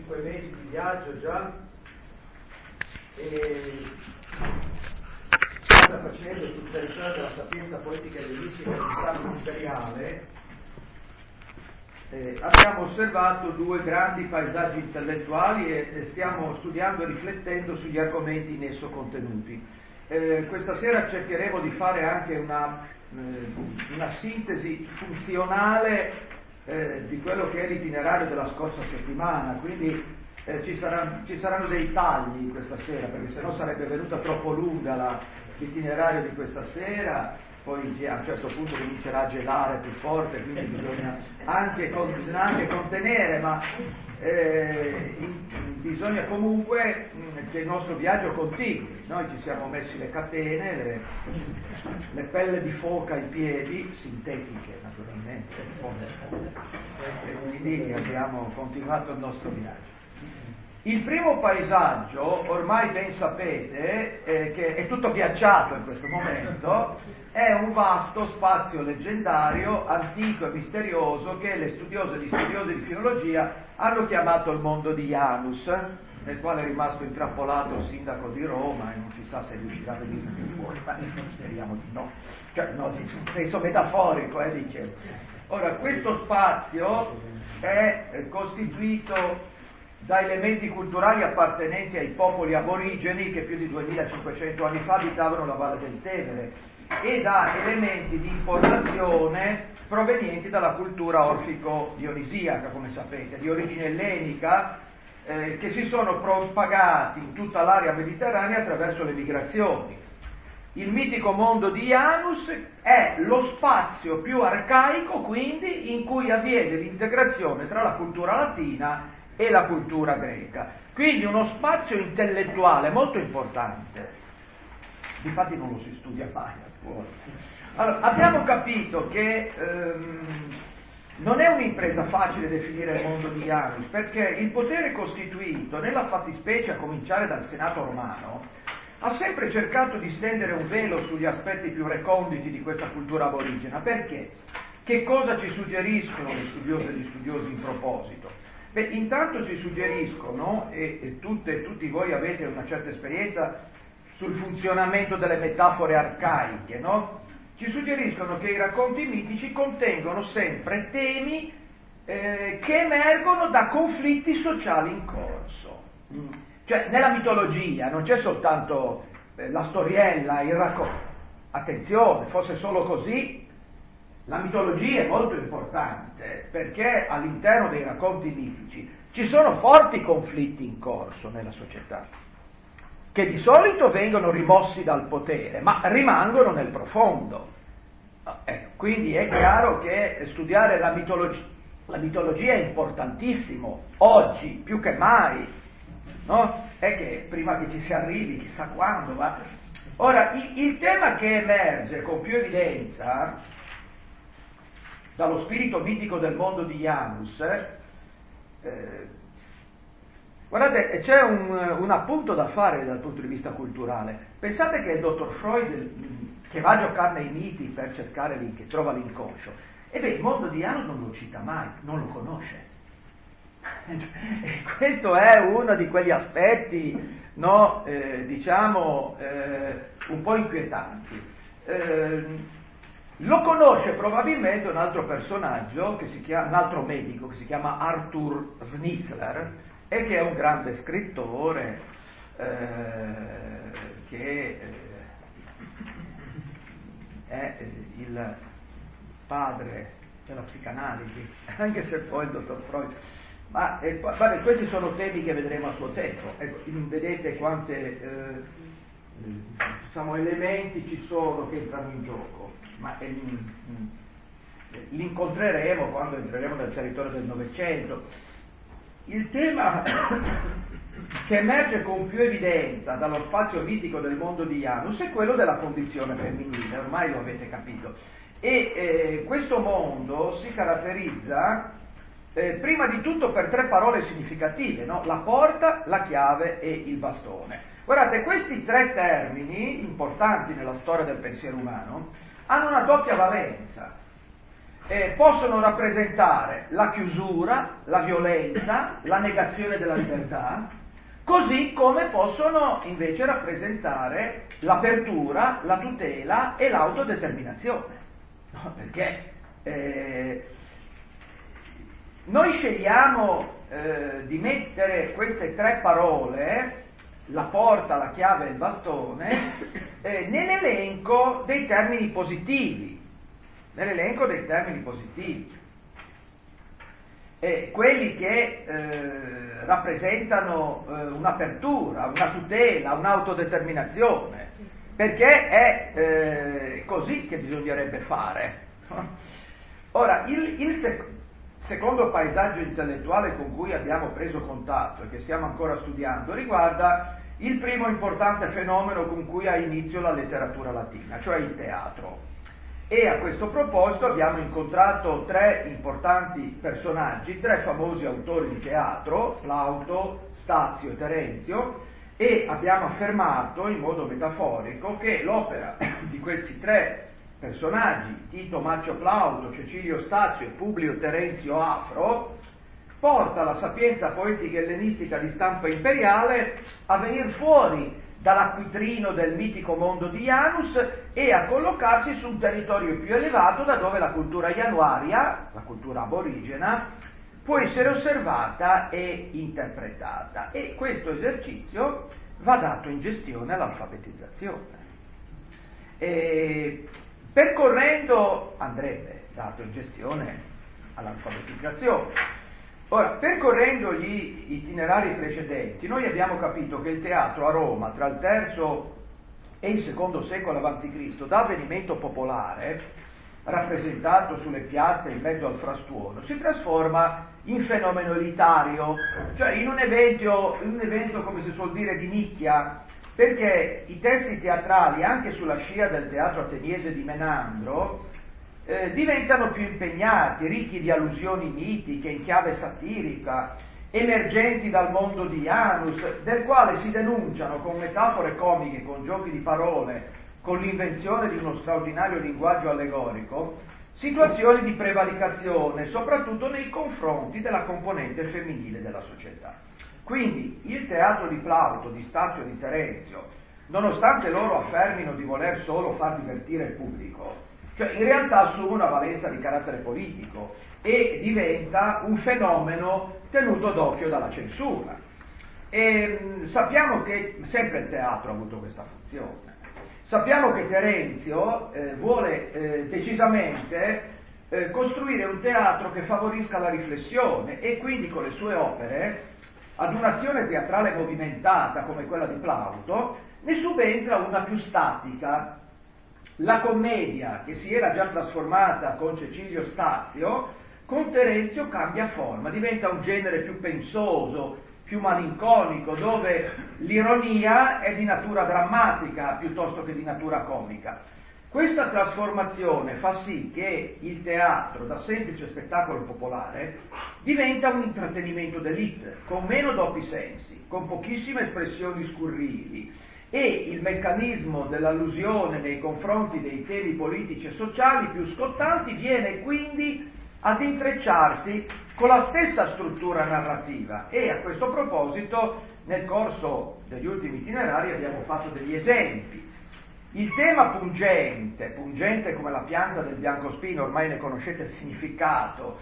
5 mesi di viaggio già, e sta facendo sul territorio della sapienza poetica e linguistica dello Stato imperiale. Abbiamo osservato due grandi paesaggi intellettuali e stiamo studiando e riflettendo sugli argomenti in esso contenuti. Questa sera cercheremo di fare anche una sintesi funzionale di quello che è l'itinerario della scorsa settimana, quindi ci saranno dei tagli questa sera, perché sennò sarebbe venuta troppo lunga l'itinerario di questa sera. Poi a un certo punto comincerà a gelare più forte, quindi bisogna anche contenere, ma bisogna comunque che il nostro viaggio continui. Noi ci siamo messi le catene, le pelle di foca ai piedi, sintetiche naturalmente, e quindi abbiamo continuato il nostro viaggio. Il primo paesaggio, ormai ben sapete, che è tutto ghiacciato in questo momento, è un vasto spazio leggendario, antico e misterioso che le studiose e gli studiosi di filologia hanno chiamato il mondo di Janus, nel quale è rimasto intrappolato il sindaco di Roma e non si sa se riuscirà a venire più fuori, ma speriamo di no, cioè no, in senso metaforico, dicevo. Ora, questo spazio è costituito da elementi culturali appartenenti ai popoli aborigeni che più di 2500 anni fa abitavano la Valle del Tevere e da elementi di informazione provenienti dalla cultura orfico-dionisiaca, come sapete, di origine ellenica, che si sono propagati in tutta l'area mediterranea attraverso le migrazioni. Il mitico mondo di Janus è lo spazio più arcaico, quindi, in cui avviene l'integrazione tra la cultura latina e la cultura greca. Quindi uno spazio intellettuale molto importante. Difatti non lo si studia mai a scuola. Allora, abbiamo capito che non è un'impresa facile definire il mondo di Janus, perché il potere costituito, nella fattispecie a cominciare dal Senato romano, ha sempre cercato di stendere un velo sugli aspetti più reconditi di questa cultura aborigena. Perché? Che cosa ci suggeriscono le studiose e gli studiosi in proposito? Beh, intanto ci suggeriscono, e tutti voi avete una certa esperienza sul funzionamento delle metafore arcaiche, no? Ci suggeriscono che i racconti mitici contengono sempre temi che emergono da conflitti sociali in corso. Cioè, nella mitologia non c'è soltanto la storiella, il racconto. Attenzione, fosse solo così, la mitologia è molto importante, perché all'interno dei racconti mitici ci sono forti conflitti in corso nella società, che di solito vengono rimossi dal potere, ma rimangono nel profondo. Quindi è chiaro che studiare la mitologia è importantissimo, oggi più che mai, no? È che prima che ci si arrivi, chissà quando, ma... Ora, il tema che emerge con più evidenza dallo spirito mitico del mondo di Janus, guardate, c'è un appunto da fare dal punto di vista culturale. Pensate che il dottor Freud, che va a giocare nei miti per cercare che trova l'inconscio, il mondo di Janus non lo cita mai, non lo conosce. E questo è uno di quegli aspetti, no, un po' inquietanti. Lo conosce probabilmente un altro personaggio, un altro medico che si chiama Arthur Schnitzler, e che è un grande scrittore che è il padre della psicanalisi, anche se poi il dottor Freud. Ma vabbè, questi sono temi che vedremo a suo tempo. Ecco, vedete quante elementi ci sono che entrano in gioco, ma li incontreremo quando entreremo nel territorio del Novecento. Il tema che emerge con più evidenza dallo spazio mitico del mondo di Janus è quello della condizione femminile, ormai lo avete capito, e questo mondo si caratterizza prima di tutto per tre parole significative, no? La porta, la chiave e il bastone. Guardate, questi tre termini importanti nella storia del pensiero umano hanno una doppia valenza. possono rappresentare la chiusura, la violenza, la negazione della libertà, così come possono invece rappresentare l'apertura, la tutela e l'autodeterminazione. No, perché noi scegliamo di mettere queste tre parole, la porta, la chiave e il bastone, nell'elenco dei termini positivi. Quelli che rappresentano un'apertura, una tutela, un'autodeterminazione, perché è così che bisognerebbe fare. Ora, il secondo paesaggio intellettuale con cui abbiamo preso contatto e che stiamo ancora studiando riguarda il primo importante fenomeno con cui ha inizio la letteratura latina, cioè il teatro. E a questo proposito abbiamo incontrato tre importanti personaggi, tre famosi autori di teatro, Plauto, Stazio e Terenzio, e abbiamo affermato in modo metaforico che l'opera di questi tre personaggi, Tito Macio Plauto, Cecilio Stazio e Publio Terenzio Afro, porta la sapienza poetica ellenistica di stampa imperiale a venire fuori dall'acquitrino del mitico mondo di Janus e a collocarsi su un territorio più elevato da dove la cultura januaria, la cultura aborigena, può essere osservata e interpretata. E questo esercizio va dato in gestione all'alfabetizzazione. Percorrendo, andrebbe dato in gestione all'alfabetizzazione. Ora, percorrendo gli itinerari precedenti, noi abbiamo capito che il teatro a Roma, tra il III e il II secolo a.C., da avvenimento popolare, rappresentato sulle piazze in mezzo al frastuono, si trasforma in fenomeno elitario, cioè in un evento, come si suol dire, di nicchia, perché i testi teatrali, anche sulla scia del teatro ateniese di Menandro, diventano più impegnati, ricchi di allusioni mitiche in chiave satirica, emergenti dal mondo di Janus, del quale si denunciano con metafore comiche, con giochi di parole, con l'invenzione di uno straordinario linguaggio allegorico, situazioni di prevaricazione, soprattutto nei confronti della componente femminile della società. Quindi il teatro di Plauto, di Stazio e di Terenzio, nonostante loro affermino di voler solo far divertire il pubblico, cioè in realtà assume una valenza di carattere politico e diventa un fenomeno tenuto d'occhio dalla censura. E sappiamo che sempre il teatro ha avuto questa funzione. Sappiamo che Terenzio vuole decisamente costruire un teatro che favorisca la riflessione e quindi con le sue opere, ad un'azione teatrale movimentata come quella di Plauto, ne subentra una più statica. La commedia, che si era già trasformata con Cecilio Stazio, con Terenzio cambia forma, diventa un genere più pensoso, più malinconico, dove l'ironia è di natura drammatica piuttosto che di natura comica. Questa trasformazione fa sì che il teatro, da semplice spettacolo popolare, diventa un intrattenimento d'élite, con meno doppi sensi, con pochissime espressioni scurrili, e il meccanismo dell'allusione nei confronti dei temi politici e sociali più scottanti viene quindi ad intrecciarsi con la stessa struttura narrativa. E a questo proposito, nel corso degli ultimi itinerari abbiamo fatto degli esempi. Il tema pungente come la pianta del biancospino, ormai ne conoscete il significato,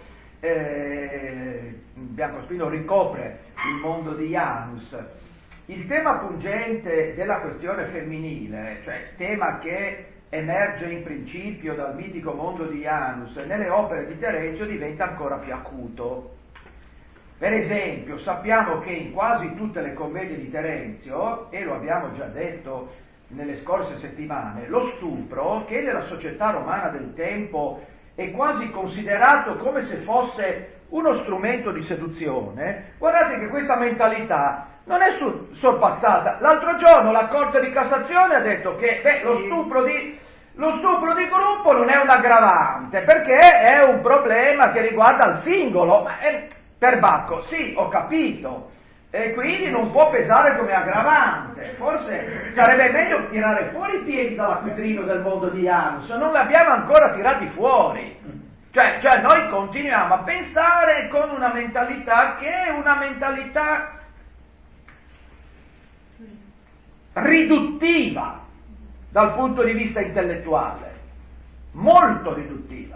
il biancospino ricopre il mondo di Janus. Il tema pungente della questione femminile, cioè tema che emerge in principio dal mitico mondo di Janus, nelle opere di Terenzio diventa ancora più acuto. Per esempio, sappiamo che in quasi tutte le commedie di Terenzio, e lo abbiamo già detto nelle scorse settimane, lo stupro, che nella società romana del tempo è quasi considerato come se fosse uno strumento di seduzione, guardate che questa mentalità non è sorpassata. L'altro giorno la Corte di Cassazione ha detto che lo stupro di gruppo non è un aggravante, perché è un problema che riguarda il singolo. Per Bacco, sì, ho capito, e quindi non può pesare come aggravante. Forse sarebbe meglio tirare fuori i piedi dall'acquitrino del mondo di Janus, non li abbiamo ancora tirati fuori. Cioè noi continuiamo a pensare con una mentalità che è una mentalità riduttiva dal punto di vista intellettuale, molto riduttiva.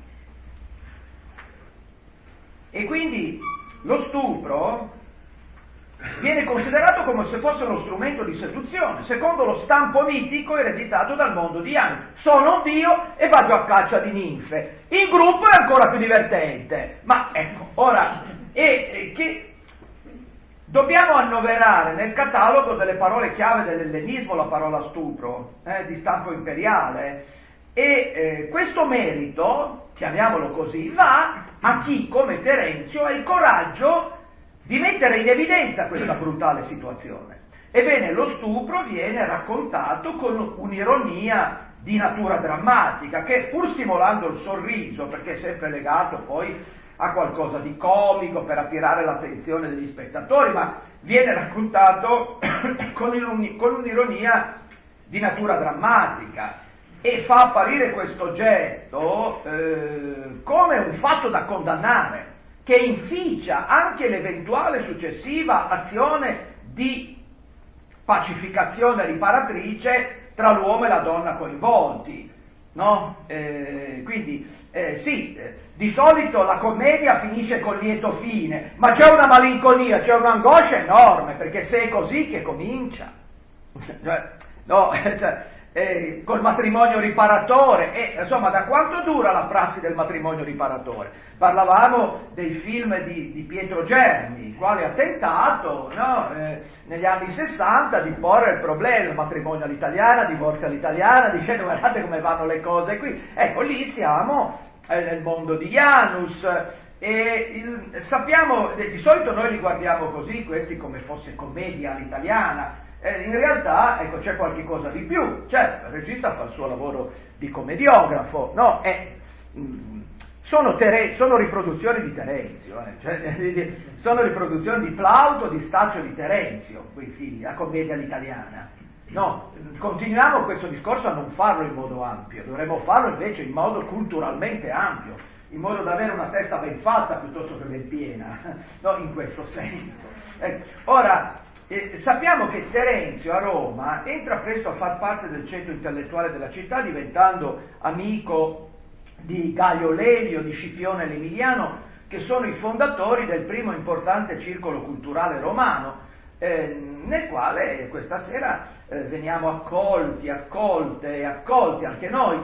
E quindi lo stupro viene considerato come se fosse uno strumento di seduzione, secondo lo stampo mitico ereditato dal mondo di Janus. Sono un dio e vado a caccia di ninfe. In gruppo è ancora più divertente. Ma ecco, ora, che dobbiamo annoverare nel catalogo delle parole chiave dell'ellenismo la parola stupro, di stampo imperiale, e questo merito, chiamiamolo così, va a chi come Terenzio ha il coraggio di mettere in evidenza questa brutale situazione. Ebbene, lo stupro viene raccontato con un'ironia di natura drammatica, che pur stimolando il sorriso, perché è sempre legato poi a qualcosa di comico per attirare l'attenzione degli spettatori, ma viene raccontato con un'ironia di natura drammatica e fa apparire questo gesto come un fatto da condannare, che inficia anche l'eventuale successiva azione di pacificazione riparatrice tra l'uomo e la donna coinvolti, no? Quindi sì, di solito la commedia finisce col lieto fine, ma c'è una malinconia, c'è un'angoscia enorme, perché se è così che comincia, col matrimonio riparatore, insomma, da quanto dura la prassi del matrimonio riparatore? Parlavamo dei film di Pietro Germi, il quale ha tentato, negli anni 60 di porre il problema, matrimonio all'italiana, divorzio all'italiana, dicendo guardate come vanno le cose qui. Ecco, lì siamo nel mondo di Janus, sappiamo, di solito noi li guardiamo così, questi come fosse commedia all'italiana. In realtà, ecco, c'è qualche cosa di più. Certo, il regista fa il suo lavoro di commediografo, no? Sono riproduzioni di Terenzio, sono riproduzioni di Plauto, di Staccio, di Terenzio, quei film, la commedia all'italiana. No, continuiamo questo discorso a non farlo in modo ampio, dovremmo farlo invece in modo culturalmente ampio, in modo da avere una testa ben fatta piuttosto che ben piena, no? In questo senso. Ora, sappiamo che Terenzio a Roma entra presto a far parte del centro intellettuale della città, diventando amico di Gaio Lelio, di Scipione l'Emiliano, che sono i fondatori del primo importante circolo culturale romano, nel quale questa sera veniamo accolti anche noi.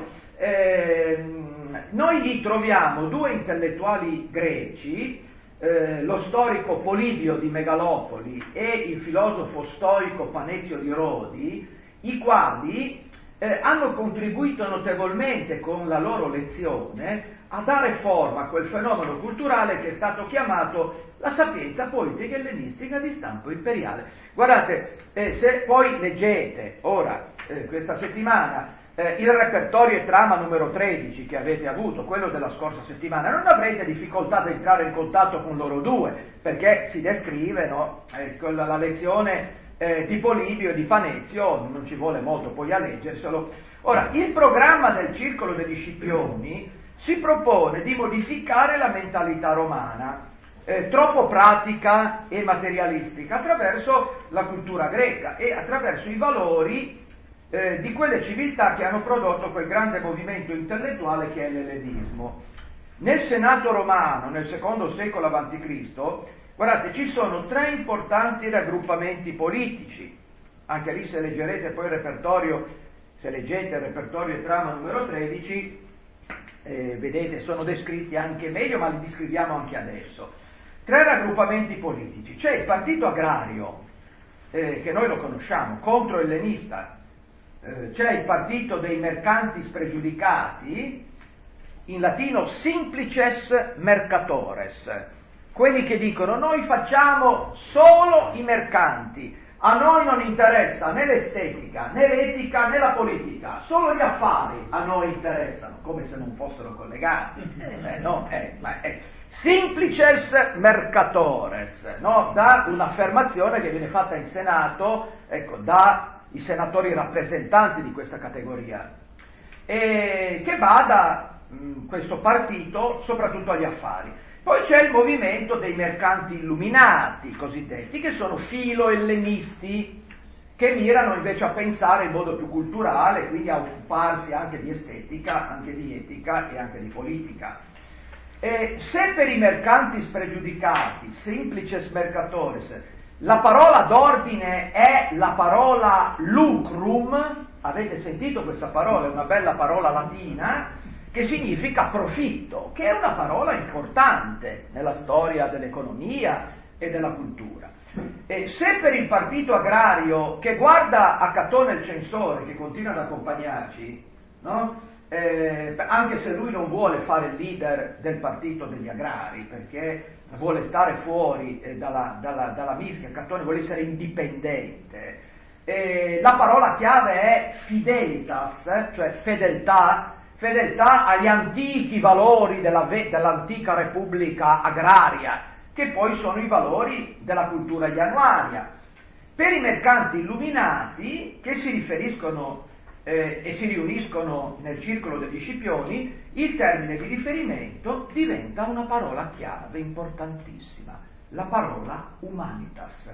Noi lì troviamo due intellettuali greci, lo storico Polibio di Megalopoli e il filosofo stoico Panezio di Rodi, i quali hanno contribuito notevolmente con la loro lezione a dare forma a quel fenomeno culturale che è stato chiamato la sapienza poetica ellenistica di stampo imperiale. Guardate, se poi leggete ora, questa settimana, il repertorio e trama numero 13 che avete avuto, quello della scorsa settimana, non avrete difficoltà ad entrare in contatto con loro due, perché si descrive, no, la lezione di Polibio e di Panezio, non ci vuole molto poi a leggerselo. Ora, il programma del Circolo degli Scipioni si propone di modificare la mentalità romana, troppo pratica e materialistica, attraverso la cultura greca e attraverso i valori di quelle civiltà che hanno prodotto quel grande movimento intellettuale che è l'ellenismo. Nel Senato romano, nel secondo secolo a.C., guardate, ci sono tre importanti raggruppamenti politici. Anche lì, se leggerete poi il repertorio, se leggete il repertorio e trama numero 13, vedete, sono descritti anche meglio, ma li descriviamo anche adesso. Tre raggruppamenti politici. C'è il partito agrario, che noi lo conosciamo, contro-ellenista. C'è il partito dei mercanti spregiudicati, in latino simplices mercatores, quelli che dicono noi facciamo solo i mercanti, a noi non interessa né l'estetica, né l'etica, né la politica, solo gli affari a noi interessano, come se non fossero collegati. Simplices mercatores, no? Da un'affermazione che viene fatta in Senato, ecco, dai senatori rappresentanti di questa categoria, che va questo partito soprattutto agli affari. Poi c'è il movimento dei mercanti illuminati, cosiddetti, che sono filo-ellenisti, che mirano invece a pensare in modo più culturale, quindi a occuparsi anche di estetica, anche di etica e anche di politica. Se per i mercanti spregiudicati, semplices mercatores, la parola d'ordine è la parola lucrum, avete sentito questa parola, è una bella parola latina, che significa profitto, che è una parola importante nella storia dell'economia e della cultura. E se per il partito agrario, che guarda a Catone il censore, che continua ad accompagnarci, no? Anche se lui non vuole fare il leader del partito degli agrari, perché vuole stare fuori dalla mischia, Catone vuole essere indipendente, la parola chiave è fidelitas, cioè fedeltà agli antichi valori dell'antica repubblica agraria, che poi sono i valori della cultura ioannuaria. Per i mercanti illuminati, che si riferiscono e si riuniscono nel circolo degli Scipioni, il termine di riferimento diventa una parola chiave importantissima, la parola humanitas.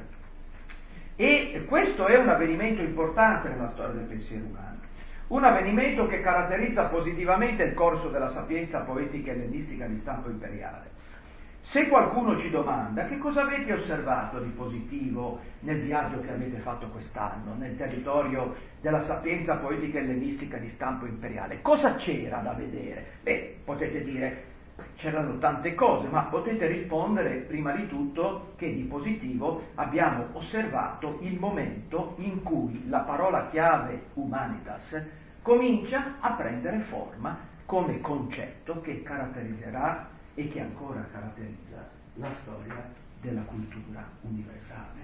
E questo è un avvenimento importante nella storia del pensiero umano, un avvenimento che caratterizza positivamente il corso della sapienza poetica ellenistica di stampo imperiale. Se qualcuno ci domanda che cosa avete osservato di positivo nel viaggio che avete fatto quest'anno, nel territorio della sapienza poetica ellenistica di stampo imperiale, cosa c'era da vedere? Beh, potete dire, c'erano tante cose, ma potete rispondere prima di tutto che di positivo abbiamo osservato il momento in cui la parola chiave humanitas comincia a prendere forma come concetto che caratterizzerà e che ancora caratterizza la storia della cultura universale.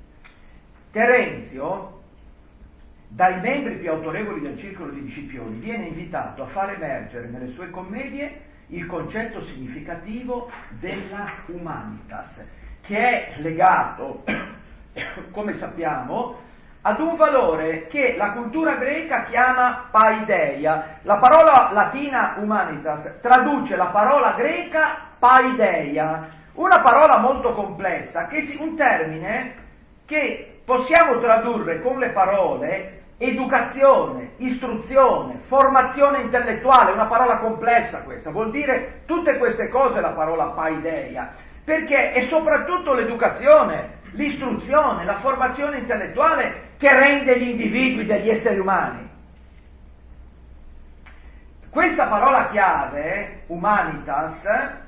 Terenzio, dai membri più autorevoli del circolo di Scipioni, viene invitato a far emergere nelle sue commedie il concetto significativo della humanitas, che è legato, come sappiamo, ad un valore che la cultura greca chiama paideia. La parola latina humanitas traduce la parola greca paideia, una parola molto complessa, un termine che possiamo tradurre con le parole educazione, istruzione, formazione intellettuale, una parola complessa questa, vuol dire tutte queste cose la parola paideia, perché è soprattutto l'educazione, l'istruzione, la formazione intellettuale che rende gli individui degli esseri umani. Questa parola chiave, humanitas,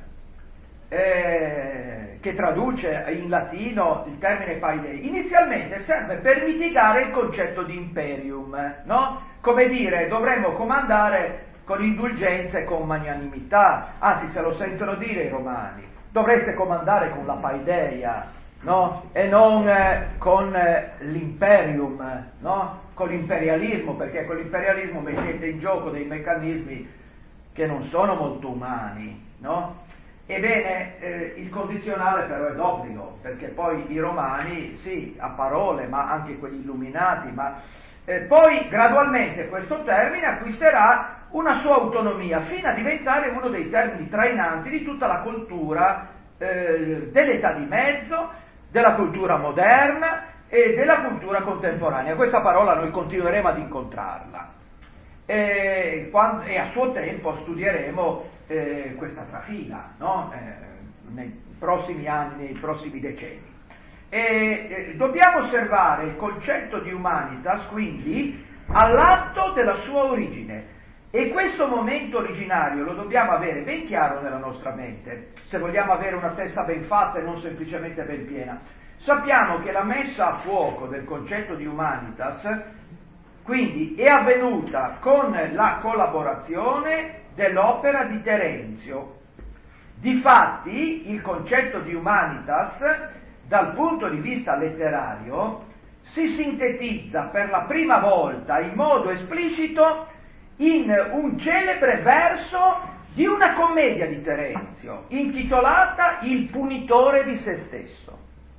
che traduce in latino il termine paidei, inizialmente serve per mitigare il concetto di imperium, no? Come dire, dovremmo comandare con indulgenza e con magnanimità, anzi se lo sentono dire i romani, dovreste comandare con la paideia, no? E non con l'imperium, no? Con l'imperialismo, perché con l'imperialismo mettete in gioco dei meccanismi che non sono molto umani, no? Ebbene, il condizionale però è d'obbligo, perché poi i romani, sì, a parole, ma anche quelli illuminati, ma poi gradualmente questo termine acquisterà una sua autonomia, fino a diventare uno dei termini trainanti di tutta la cultura dell'età di mezzo, della cultura moderna e della cultura contemporanea. Questa parola noi continueremo ad incontrarla e a suo tempo studieremo questa trafila, no? Nei prossimi anni, nei prossimi decenni. Dobbiamo osservare il concetto di humanitas quindi all'atto della sua origine, e questo momento originario lo dobbiamo avere ben chiaro nella nostra mente, se vogliamo avere una testa ben fatta e non semplicemente ben piena. Sappiamo che la messa a fuoco del concetto di humanitas quindi è avvenuta con la collaborazione dell'opera di Terenzio. Difatti il concetto di humanitas dal punto di vista letterario si sintetizza per la prima volta in modo esplicito in un celebre verso di una commedia di Terenzio intitolata Il punitore di se stesso.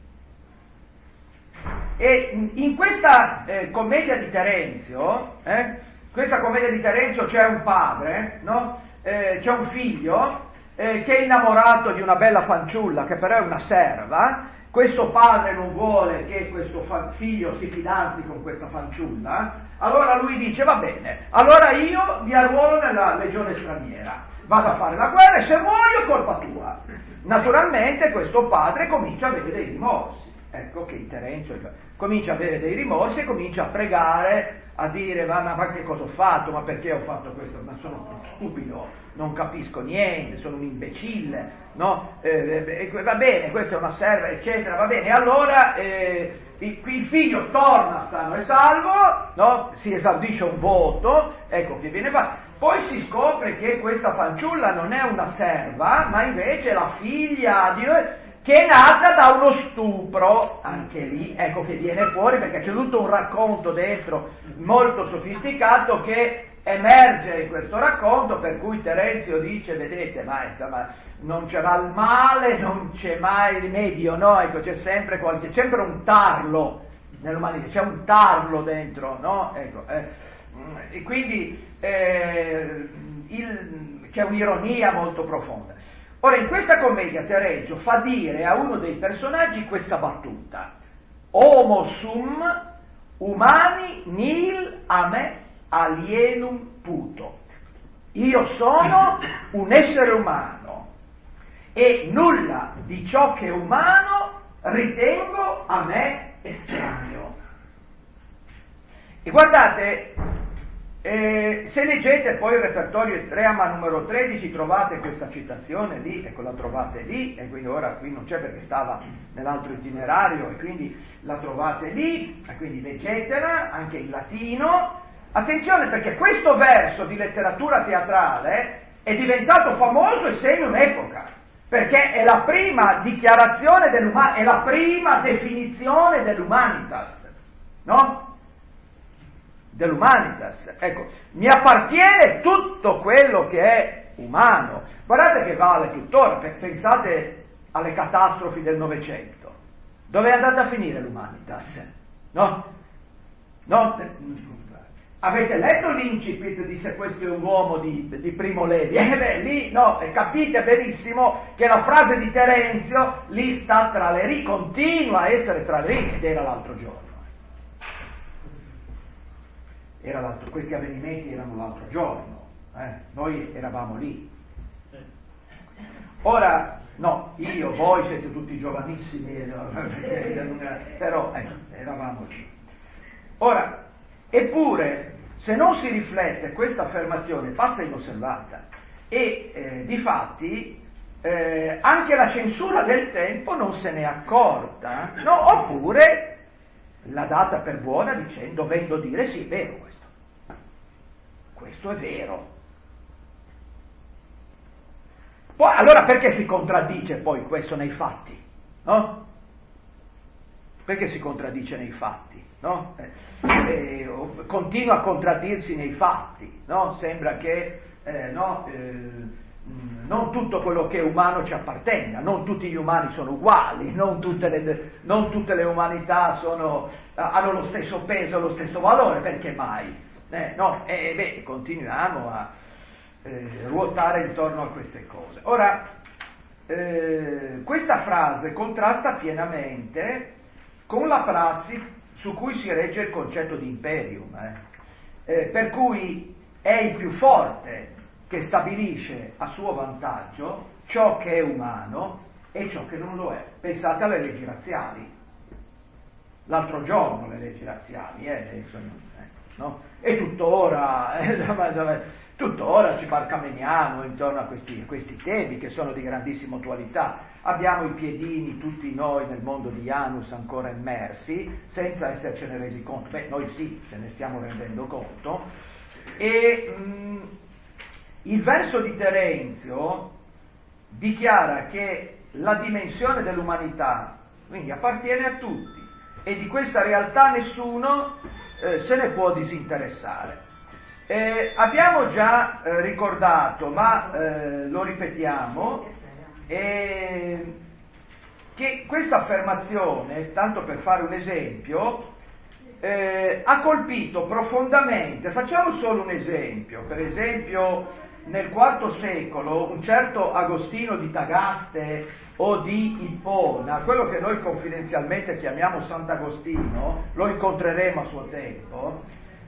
E in questa commedia di Terenzio, c'è un padre, no? c'è un figlio che è innamorato di una bella fanciulla che però è una serva. Questo padre non vuole che questo figlio si fidanzi con questa fanciulla, allora lui dice va bene, allora io mi arruolo nella legione straniera, vado a fare la guerra e se muoio è colpa tua. Naturalmente questo padre comincia a avere dei rimorsi, ecco che Terenzio comincia a avere dei rimorsi e comincia a pregare, a dire ma che cosa ho fatto, ma perché ho fatto questo, ma sono stupido, non capisco niente, sono un imbecille, no? Va bene, questa è una serva, eccetera, va bene, allora il figlio torna sano e salvo, no? Si esaudisce un voto, ecco che viene fatto. Poi si scopre che questa fanciulla non è una serva, ma invece è la figlia che è nata da uno stupro, anche lì, ecco che viene fuori, perché c'è tutto un racconto dentro molto sofisticato che emerge in questo racconto, per cui Terenzio dice, vedete, ma insomma, non c'è il male, non c'è mai rimedio, no? Ecco, c'è sempre un tarlo nell'umanità, c'è un tarlo dentro, no? Ecco, e quindi c'è un'ironia molto profonda. Ora, in questa commedia Terenzio fa dire a uno dei personaggi questa battuta: Homo sum humani nil a me alienum puto. Io sono un essere umano e nulla di ciò che è umano ritengo a me estraneo. E guardate, se leggete poi il repertorio Reama numero 13 trovate questa citazione lì, ecco, la trovate lì, e quindi ora qui non c'è perché stava nell'altro itinerario e quindi la trovate lì, e quindi leggetela anche in latino. Attenzione, perché questo verso di letteratura teatrale è diventato famoso e segna un'epoca, perché è la prima dichiarazione è la prima definizione dell'humanitas, no? Dell'humanitas, ecco, mi appartiene tutto quello che è umano. Guardate che vale tuttora, pensate alle catastrofi del Novecento, dove è andata a finire l'humanitas? No? Avete letto l'incipit di Se questo è un uomo di Primo Levi? Lì no, e capite benissimo che la frase di Terenzio lì sta tra le righe, continua a essere tra le righe, ed era l'altro giorno. Questi avvenimenti erano l'altro giorno, noi eravamo lì. Ora, no, voi siete tutti giovanissimi, però eravamo lì. Ora, eppure, se non si riflette, questa affermazione passa inosservata e difatti anche la censura del tempo non se n'è accorta, no? Oppure l'ha data per buona dovendo dire sì, è vero questo è vero. Poi allora perché si contraddice poi questo nei fatti, no? Perché si contraddice nei fatti, no? Continua a contraddirsi nei fatti, no? Sembra che non tutto quello che è umano ci appartenga, non tutti gli umani sono uguali, non tutte le umanità hanno lo stesso peso e lo stesso valore, perché mai? Continuiamo a ruotare intorno a queste cose. Ora, questa frase contrasta pienamente con la prassi su cui si regge il concetto di imperium, per cui è il più forte che stabilisce a suo vantaggio ciò che è umano e ciò che non lo è. Pensate alle leggi razziali. L'altro giorno le leggi razziali, adesso, no? E tuttora ci barcameniamo intorno a questi temi che sono di grandissima attualità. Abbiamo i piedini tutti noi nel mondo di Janus ancora immersi senza essercene resi conto. Noi sì, ce ne stiamo rendendo conto. E il verso di Terenzio dichiara che la dimensione dell'umanità quindi appartiene a tutti e di questa realtà nessuno se ne può disinteressare. Abbiamo già ricordato, ma lo ripetiamo, che questa affermazione, tanto per fare un esempio, ha colpito profondamente. Facciamo solo un esempio, per esempio nel IV secolo un certo Agostino di Tagaste o di Ippona, quello che noi confidenzialmente chiamiamo Sant'Agostino, lo incontreremo a suo tempo,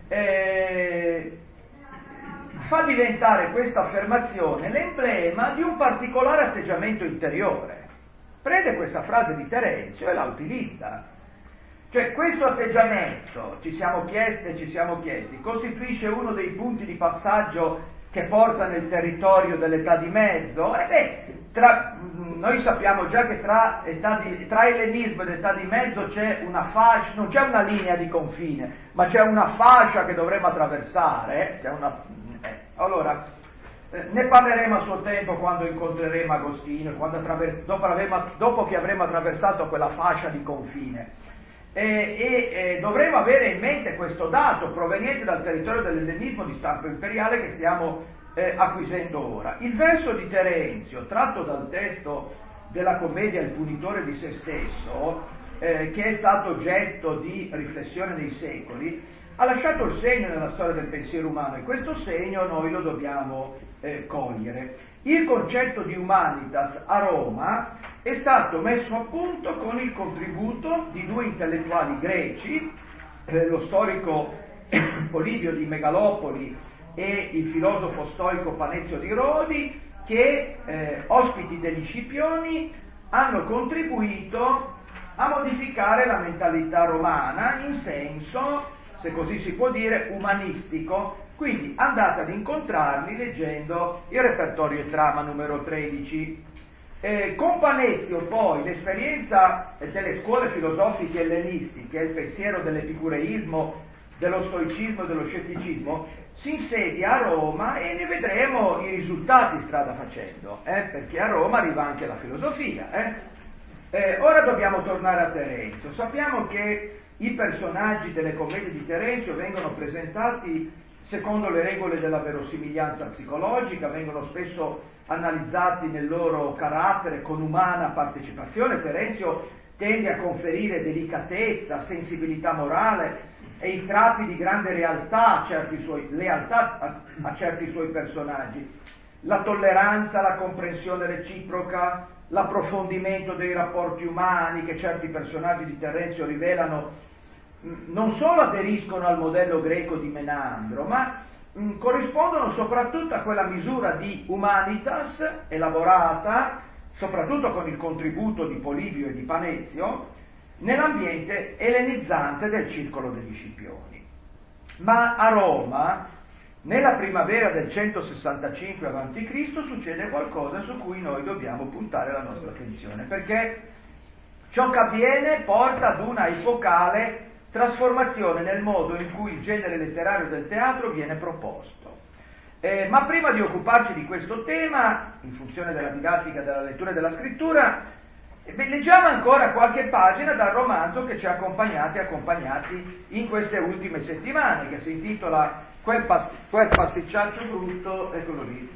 fa diventare questa affermazione l'emblema di un particolare atteggiamento interiore. Prende questa frase di Terenzio e la utilizza. Cioè questo atteggiamento, ci siamo chiesti, costituisce uno dei punti di passaggio che porta nel territorio dell'età di mezzo? Noi sappiamo già che tra ellenismo ed età di mezzo c'è una fascia, non c'è una linea di confine, ma c'è una fascia che dovremo attraversare, allora, ne parleremo a suo tempo quando incontreremo Agostino, dopo che avremo attraversato quella fascia di confine. Dovremo avere in mente questo dato proveniente dal territorio dell'ellenismo di stampo imperiale che stiamo acquisendo ora. Il verso di Terenzio, tratto dal testo della commedia Il punitore di se stesso, che è stato oggetto di riflessione nei secoli, ha lasciato il segno nella storia del pensiero umano e questo segno noi lo dobbiamo cogliere. Il concetto di humanitas a Roma è stato messo a punto con il contributo di due intellettuali greci, lo storico Polibio di Megalopoli e il filosofo stoico Panezio di Rodi, che ospiti degli Scipioni hanno contribuito a modificare la mentalità romana in senso, se così si può dire, umanistico. Quindi andate ad incontrarli leggendo il repertorio e trama numero 13. Con Panezio poi l'esperienza delle scuole filosofiche ellenistiche, il pensiero dell'epicureismo, dello stoicismo e dello scetticismo, si insedia a Roma e ne vedremo i risultati strada facendo, perché a Roma arriva anche la filosofia. Ora dobbiamo tornare a Terenzio. Sappiamo che i personaggi delle commedie di Terenzio vengono presentati secondo le regole della verosimiglianza psicologica, vengono spesso analizzati nel loro carattere con umana partecipazione. Terenzio tende a conferire delicatezza, sensibilità morale e i tratti di grande lealtà a certi suoi personaggi. La tolleranza, la comprensione reciproca, l'approfondimento dei rapporti umani che certi personaggi di Terenzio rivelano, non solo aderiscono al modello greco di Menandro, ma corrispondono soprattutto a quella misura di humanitas elaborata, soprattutto con il contributo di Polibio e di Panezio, nell'ambiente ellenizzante del circolo degli Scipioni. Ma a Roma, nella primavera del 165 a.C., succede qualcosa su cui noi dobbiamo puntare la nostra attenzione, perché ciò che avviene porta ad una epocale trasformazione nel modo in cui il genere letterario del teatro viene proposto. Ma prima di occuparci di questo tema, in funzione della didattica della lettura e della scrittura, leggiamo ancora qualche pagina dal romanzo che ci ha accompagnati in queste ultime settimane, che si intitola Quel pasticciaccio brutto, eccolo lì,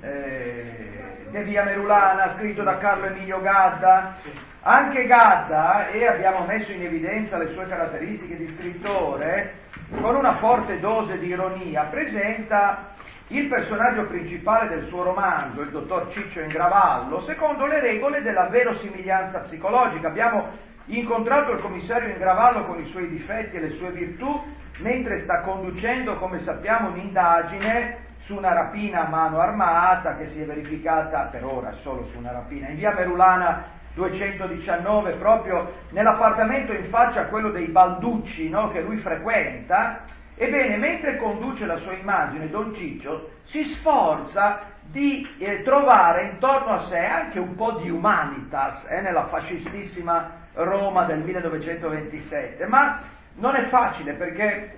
De Via Merulana, scritto da Carlo Emilio Gadda. Anche Gadda, e abbiamo messo in evidenza le sue caratteristiche di scrittore, con una forte dose di ironia, presenta il personaggio principale del suo romanzo, il dottor Ciccio Ingravallo, secondo le regole della verosimiglianza psicologica. Abbiamo incontrato il commissario Ingravallo con i suoi difetti e le sue virtù, mentre sta conducendo, come sappiamo, un'indagine su una rapina a mano armata che si è verificata, per ora solo su una rapina, in via Merulana 219, proprio nell'appartamento in faccia a quello dei Balducci, no, che lui frequenta. Ebbene, mentre conduce la sua immagine, Don Ciccio si sforza di trovare intorno a sé anche un po' di humanitas nella fascistissima Roma del 1927, ma non è facile perché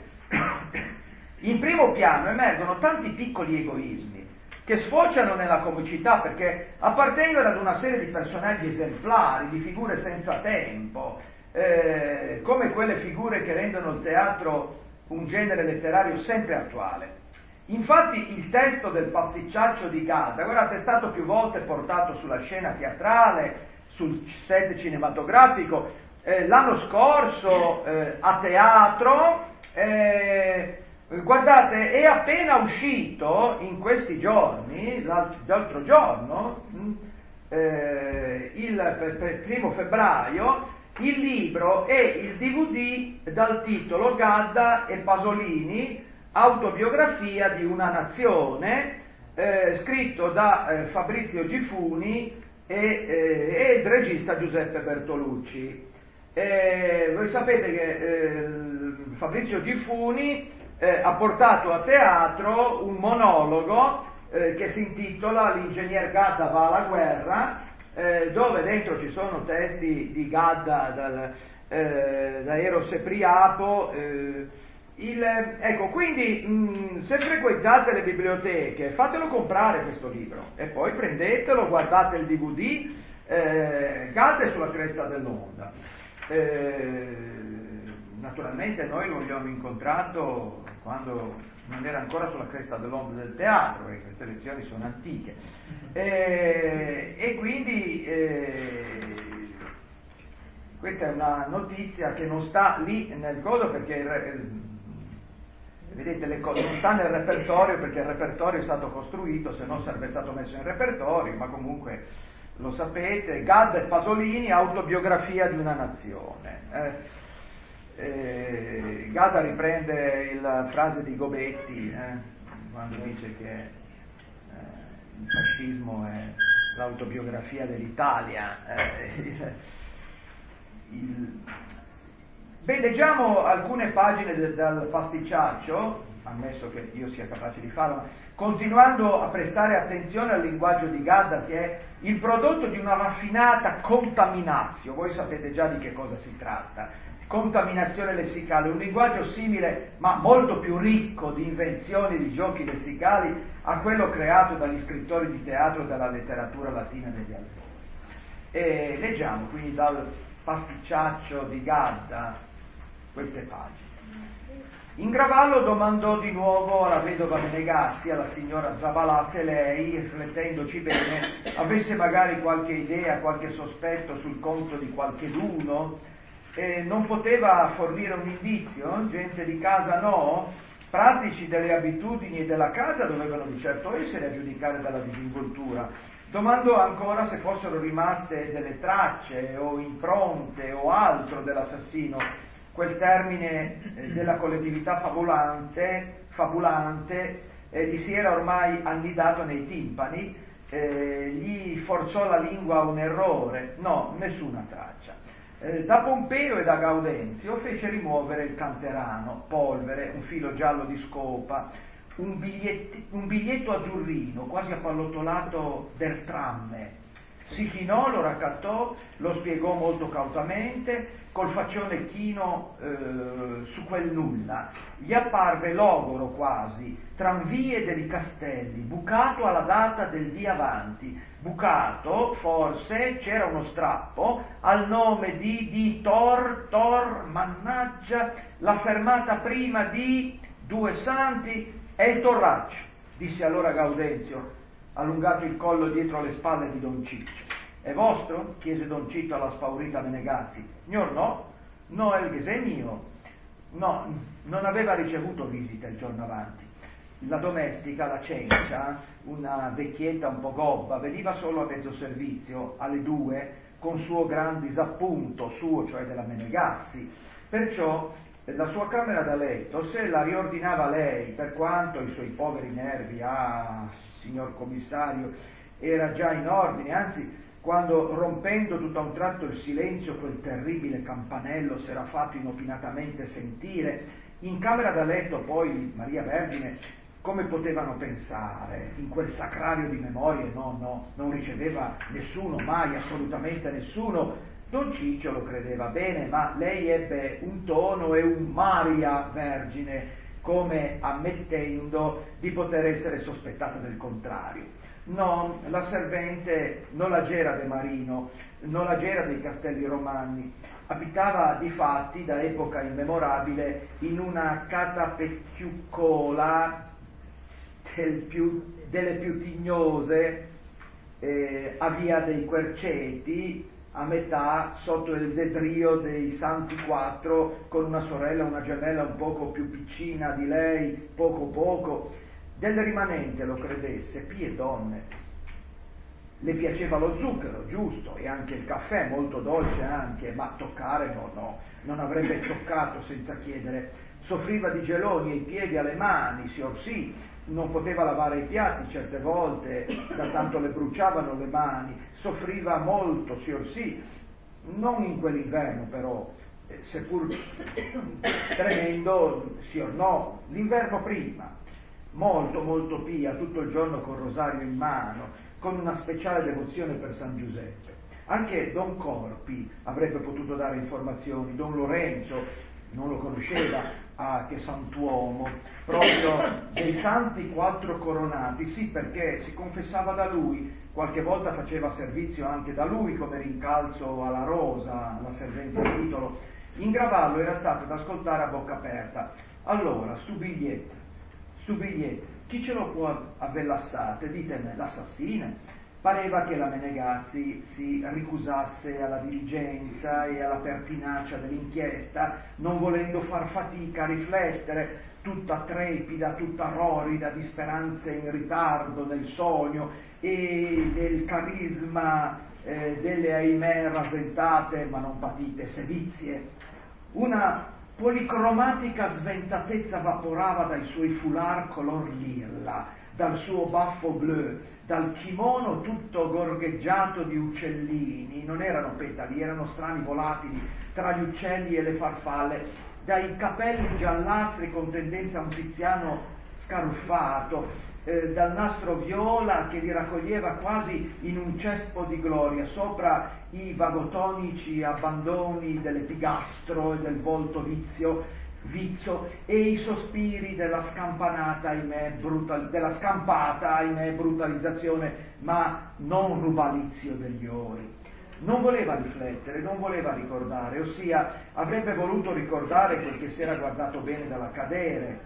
in primo piano emergono tanti piccoli egoismi che sfociano nella comicità, perché appartengono ad una serie di personaggi esemplari, di figure senza tempo, come quelle figure che rendono il teatro un genere letterario sempre attuale. Infatti il testo del pasticciaccio di Gadda, guardate, è stato più volte portato sulla scena teatrale, sul set cinematografico, l'anno scorso a teatro, Guardate, è appena uscito in questi giorni, l'altro giorno, per 1° febbraio, il libro e il DVD dal titolo Gadda e Pasolini, autobiografia di una nazione, scritto da Fabrizio Gifuni e il regista Giuseppe Bertolucci. Voi sapete che Fabrizio Gifuni ha portato a teatro un monologo che si intitola L'ingegner Gadda va alla guerra, dove dentro ci sono testi di Gadda da Eros e Priapo. Ecco, quindi se frequentate le biblioteche, fatelo comprare questo libro e poi prendetelo, guardate il DVD, Gadda è sulla cresta dell'onda. Naturalmente noi lo abbiamo incontrato quando non era ancora sulla cresta dell'onda del teatro, perché queste lezioni sono antiche, e quindi questa è una notizia che non sta lì nel coso, perché vedete, non sta nel repertorio, perché il repertorio è stato costruito, se no sarebbe stato messo in repertorio, ma comunque lo sapete. Gadda e Pasolini, autobiografia di una nazione. Gadda riprende la frase di Gobetti quando dice che il fascismo è l'autobiografia dell'Italia. Leggiamo alcune pagine dal pasticciaccio, ammesso che io sia capace di farlo, ma continuando a prestare attenzione al linguaggio di Gadda, che è il prodotto di una raffinata contaminazio. Voi sapete già di che cosa si tratta. Contaminazione lessicale, un linguaggio simile ma molto più ricco di invenzioni, di giochi lessicali a quello creato dagli scrittori di teatro della letteratura latina degli autori. E leggiamo quindi dal pasticciaccio di Gadda queste pagine. Ingravallo domandò di nuovo alla vedova Menegazzi, alla signora Zabalà, se lei, riflettendoci bene, avesse magari qualche idea, qualche sospetto sul conto di qualcheduno. Non poteva fornire un indizio? Gente di casa no? Pratici delle abitudini e della casa dovevano di certo essere a giudicare dalla disinvoltura. Domandò ancora se fossero rimaste delle tracce o impronte o altro dell'assassino, quel termine della collettività fabulante gli si era ormai annidato nei timpani, gli forzò la lingua un errore. No, nessuna traccia. Da Pompeo e da Gaudenzio fece rimuovere il canterano, polvere, un filo giallo di scopa, un biglietto azzurrino, quasi appallottolato d'ertramme. Si chinò, lo raccattò, lo spiegò molto cautamente, col faccione chino su quel nulla. Gli apparve logoro quasi, tranvie dei castelli, bucato alla data del dì avanti. Bucato, forse, c'era uno strappo, al nome di Tor, mannaggia, la fermata prima di Due Santi e il Torraccio, disse allora Gaudenzio, allungato il collo dietro le spalle di Don Ciccio. È vostro? Chiese Don Ciccio alla spaurita Menegazzi. Signor no, è mio. No, non aveva ricevuto visita il giorno avanti. La domestica, la Cencia, una vecchietta un po' gobba, veniva solo a mezzo servizio, alle 2, con suo gran disappunto, suo, cioè della Menegazzi. Perciò la sua camera da letto, se la riordinava lei, per quanto i suoi poveri nervi, signor commissario, era già in ordine, anzi, quando rompendo tutto a un tratto il silenzio quel terribile campanello s'era fatto inopinatamente sentire, in camera da letto poi Maria Vergine, come potevano pensare, in quel sacrario di memorie, no, non riceveva nessuno, mai, assolutamente nessuno. Don Ciccio lo credeva bene, ma lei ebbe un tono e un Maria Vergine, come ammettendo di poter essere sospettata del contrario. No, la servente non la gera de Marino, non la gera dei Castelli Romani, abitava difatti da epoca immemorabile in una catapecchiucola delle più tignose a via dei Querceti, a metà sotto il dedrio dei Santi Quattro, con una sorella, una gemella un poco più piccina di lei, poco, del rimanente, lo credesse, pie donne. Le piaceva lo zucchero, giusto, e anche il caffè, molto dolce anche, ma toccare no, non avrebbe toccato senza chiedere. Soffriva di geloni ai piedi, alle mani, sì, non poteva lavare i piatti certe volte, da tanto le bruciavano le mani, soffriva molto, sì, non in quell'inverno però, seppur tremendo, no, l'inverno prima, molto pia, tutto il giorno col rosario in mano, con una speciale devozione per San Giuseppe. Anche Don Corpi avrebbe potuto dare informazioni, Don Lorenzo non lo conosceva, che santuomo, proprio dei Santi Quattro Coronati, sì, perché si confessava da lui, qualche volta faceva servizio anche da lui come rincalzo alla rosa, alla servente a titolo. In Gravallo era stato da ascoltare a bocca aperta. Allora, stu biglietto, chi ce lo può avvellassate? Ditemi, l'assassina? Pareva che la Menegazzi si ricusasse alla diligenza e alla pertinacia dell'inchiesta, non volendo far fatica a riflettere, tutta trepida, tutta rorida di speranze in ritardo, del sogno e del carisma delle ahimè rassentate, ma non patite, sevizie. Una policromatica sventatezza vaporava dai suoi foulard color lilla, dal suo baffo blu, dal kimono tutto gorgheggiato di uccellini, non erano petali, erano strani volatili tra gli uccelli e le farfalle, dai capelli giallastri con tendenza a un tiziano scaruffato, dal nastro viola che li raccoglieva quasi in un cespo di gloria, sopra i vagotonici abbandoni dell'epigastro e del volto vizzo e i sospiri della scampanata, della scampata, ahimè, brutalizzazione, ma non rubalizio degli ori. Non voleva riflettere, non voleva ricordare, ossia avrebbe voluto ricordare quel che si era guardato bene dall'accadere.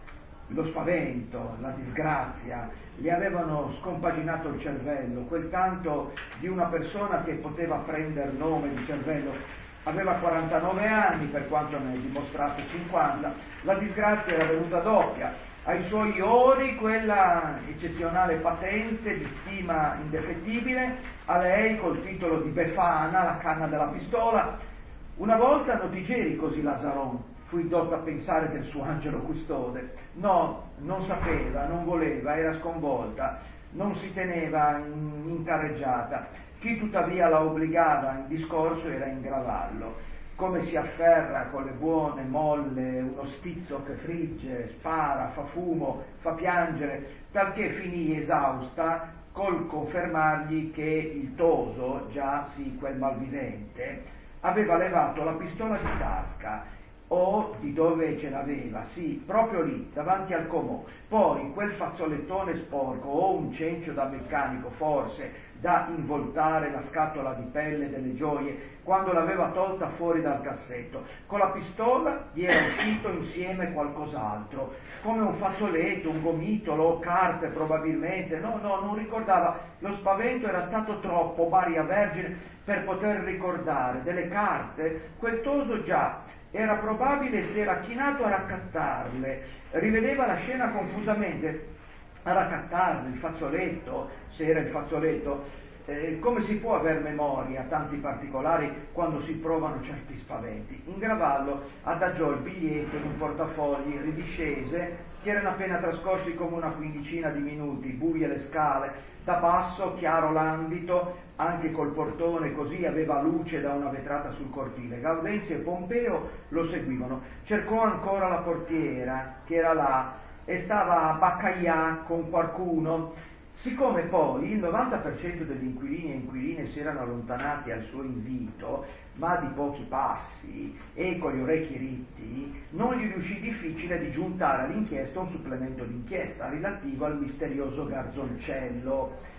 Lo spavento, la disgrazia, gli avevano scompaginato il cervello, quel tanto di una persona che poteva prendere nome di cervello. Aveva 49 anni, per quanto ne dimostrasse 50, la disgrazia era venuta doppia. Ai suoi ori quella eccezionale patente di stima indefettibile, a lei col titolo di Befana, la canna della pistola. Una volta notigeri così Lazaron, fu indotto a pensare del suo angelo custode. No, non sapeva, non voleva, era sconvolta, non si teneva in carreggiata. Chi tuttavia la obbligava in discorso era in Gravallo. Come si afferra con le buone molle uno stizzo che frigge, spara, fa fumo, fa piangere, talché finì esausta col confermargli che il toso, già sì quel malvivente, aveva levato la pistola di tasca, o di dove ce l'aveva, sì, proprio lì, davanti al comò. Poi quel fazzolettone sporco, o un cencio da meccanico forse, da involtare la scatola di pelle delle gioie, quando l'aveva tolta fuori dal cassetto. Con la pistola gli era uscito insieme qualcos'altro, come un fazzoletto, un gomitolo, carte probabilmente, no, non ricordava, lo spavento era stato troppo, Maria Vergine, per poter ricordare. Delle carte, quel toso già, era probabile si era chinato a raccattarle, rivedeva la scena confusamente, a raccattarle, il fazzoletto, se era il fazzoletto. Come si può aver memoria, tanti particolari, quando si provano certi spaventi? In Gravallo adagiò il biglietto in un portafogli, ridiscese, che erano appena trascorsi come una quindicina di minuti, buie le scale, da basso chiaro l'ambito, anche col portone così aveva luce da una vetrata sul cortile. Gaudenzio e Pompeo lo seguivano, cercò ancora la portiera, che era là, e stava a baccaglià con qualcuno. Siccome poi il 90% degli inquilini e inquiline si erano allontanati al suo invito, ma di pochi passi e con gli orecchi ritti, non gli riuscì difficile di giuntare all'inchiesta un supplemento d'inchiesta relativo al misterioso garzoncello.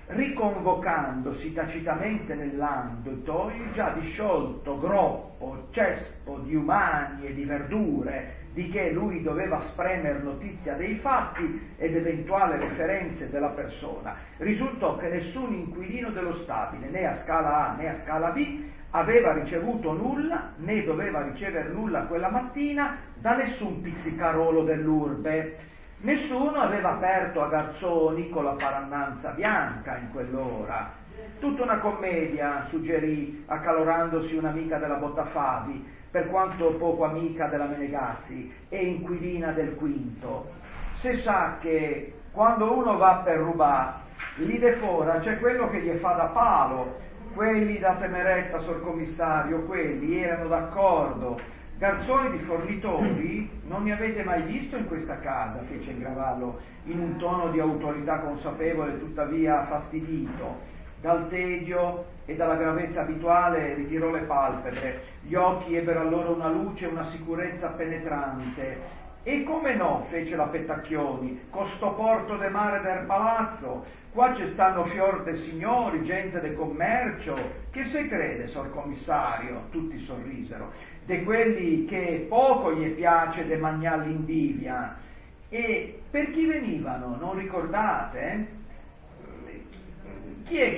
riconvocandosi tacitamente nell'ambito il già disciolto groppo, cespo di umani e di verdure di che lui doveva spremer notizia dei fatti ed eventuale referenze della persona, risultò che nessun inquilino dello stabile, né a scala A né a scala B, aveva ricevuto nulla, né doveva ricevere nulla quella mattina da nessun pizzicarolo dell'urbe. Nessuno aveva aperto a garzoni con la parannanza bianca in quell'ora. Tutta una commedia, suggerì, accalorandosi un'amica della Bottafavi, per quanto poco amica della Menegassi e inquilina del Quinto. Se sa che quando uno va per rubare, lì de fora c'è quello che gli fa da palo, quelli da temeretta, sor commissario, quelli erano d'accordo. Garzoni di fornitori non ne avete mai visto in questa casa, fece Ingravallo in un tono di autorità consapevole tuttavia fastidito. Dal tedio e dalla gravezza abituale ritirò le palpebre, gli occhi ebbero allora una luce e una sicurezza penetrante. E come no, fece la Pettacchioni, con sto porto de mare del palazzo, qua ci stanno fior de signori, gente de commercio, che se crede, sor commissario? Tutti sorrisero, de quelli che poco gli piace de magnà l'indivia. E per chi venivano, non ricordate? Chi è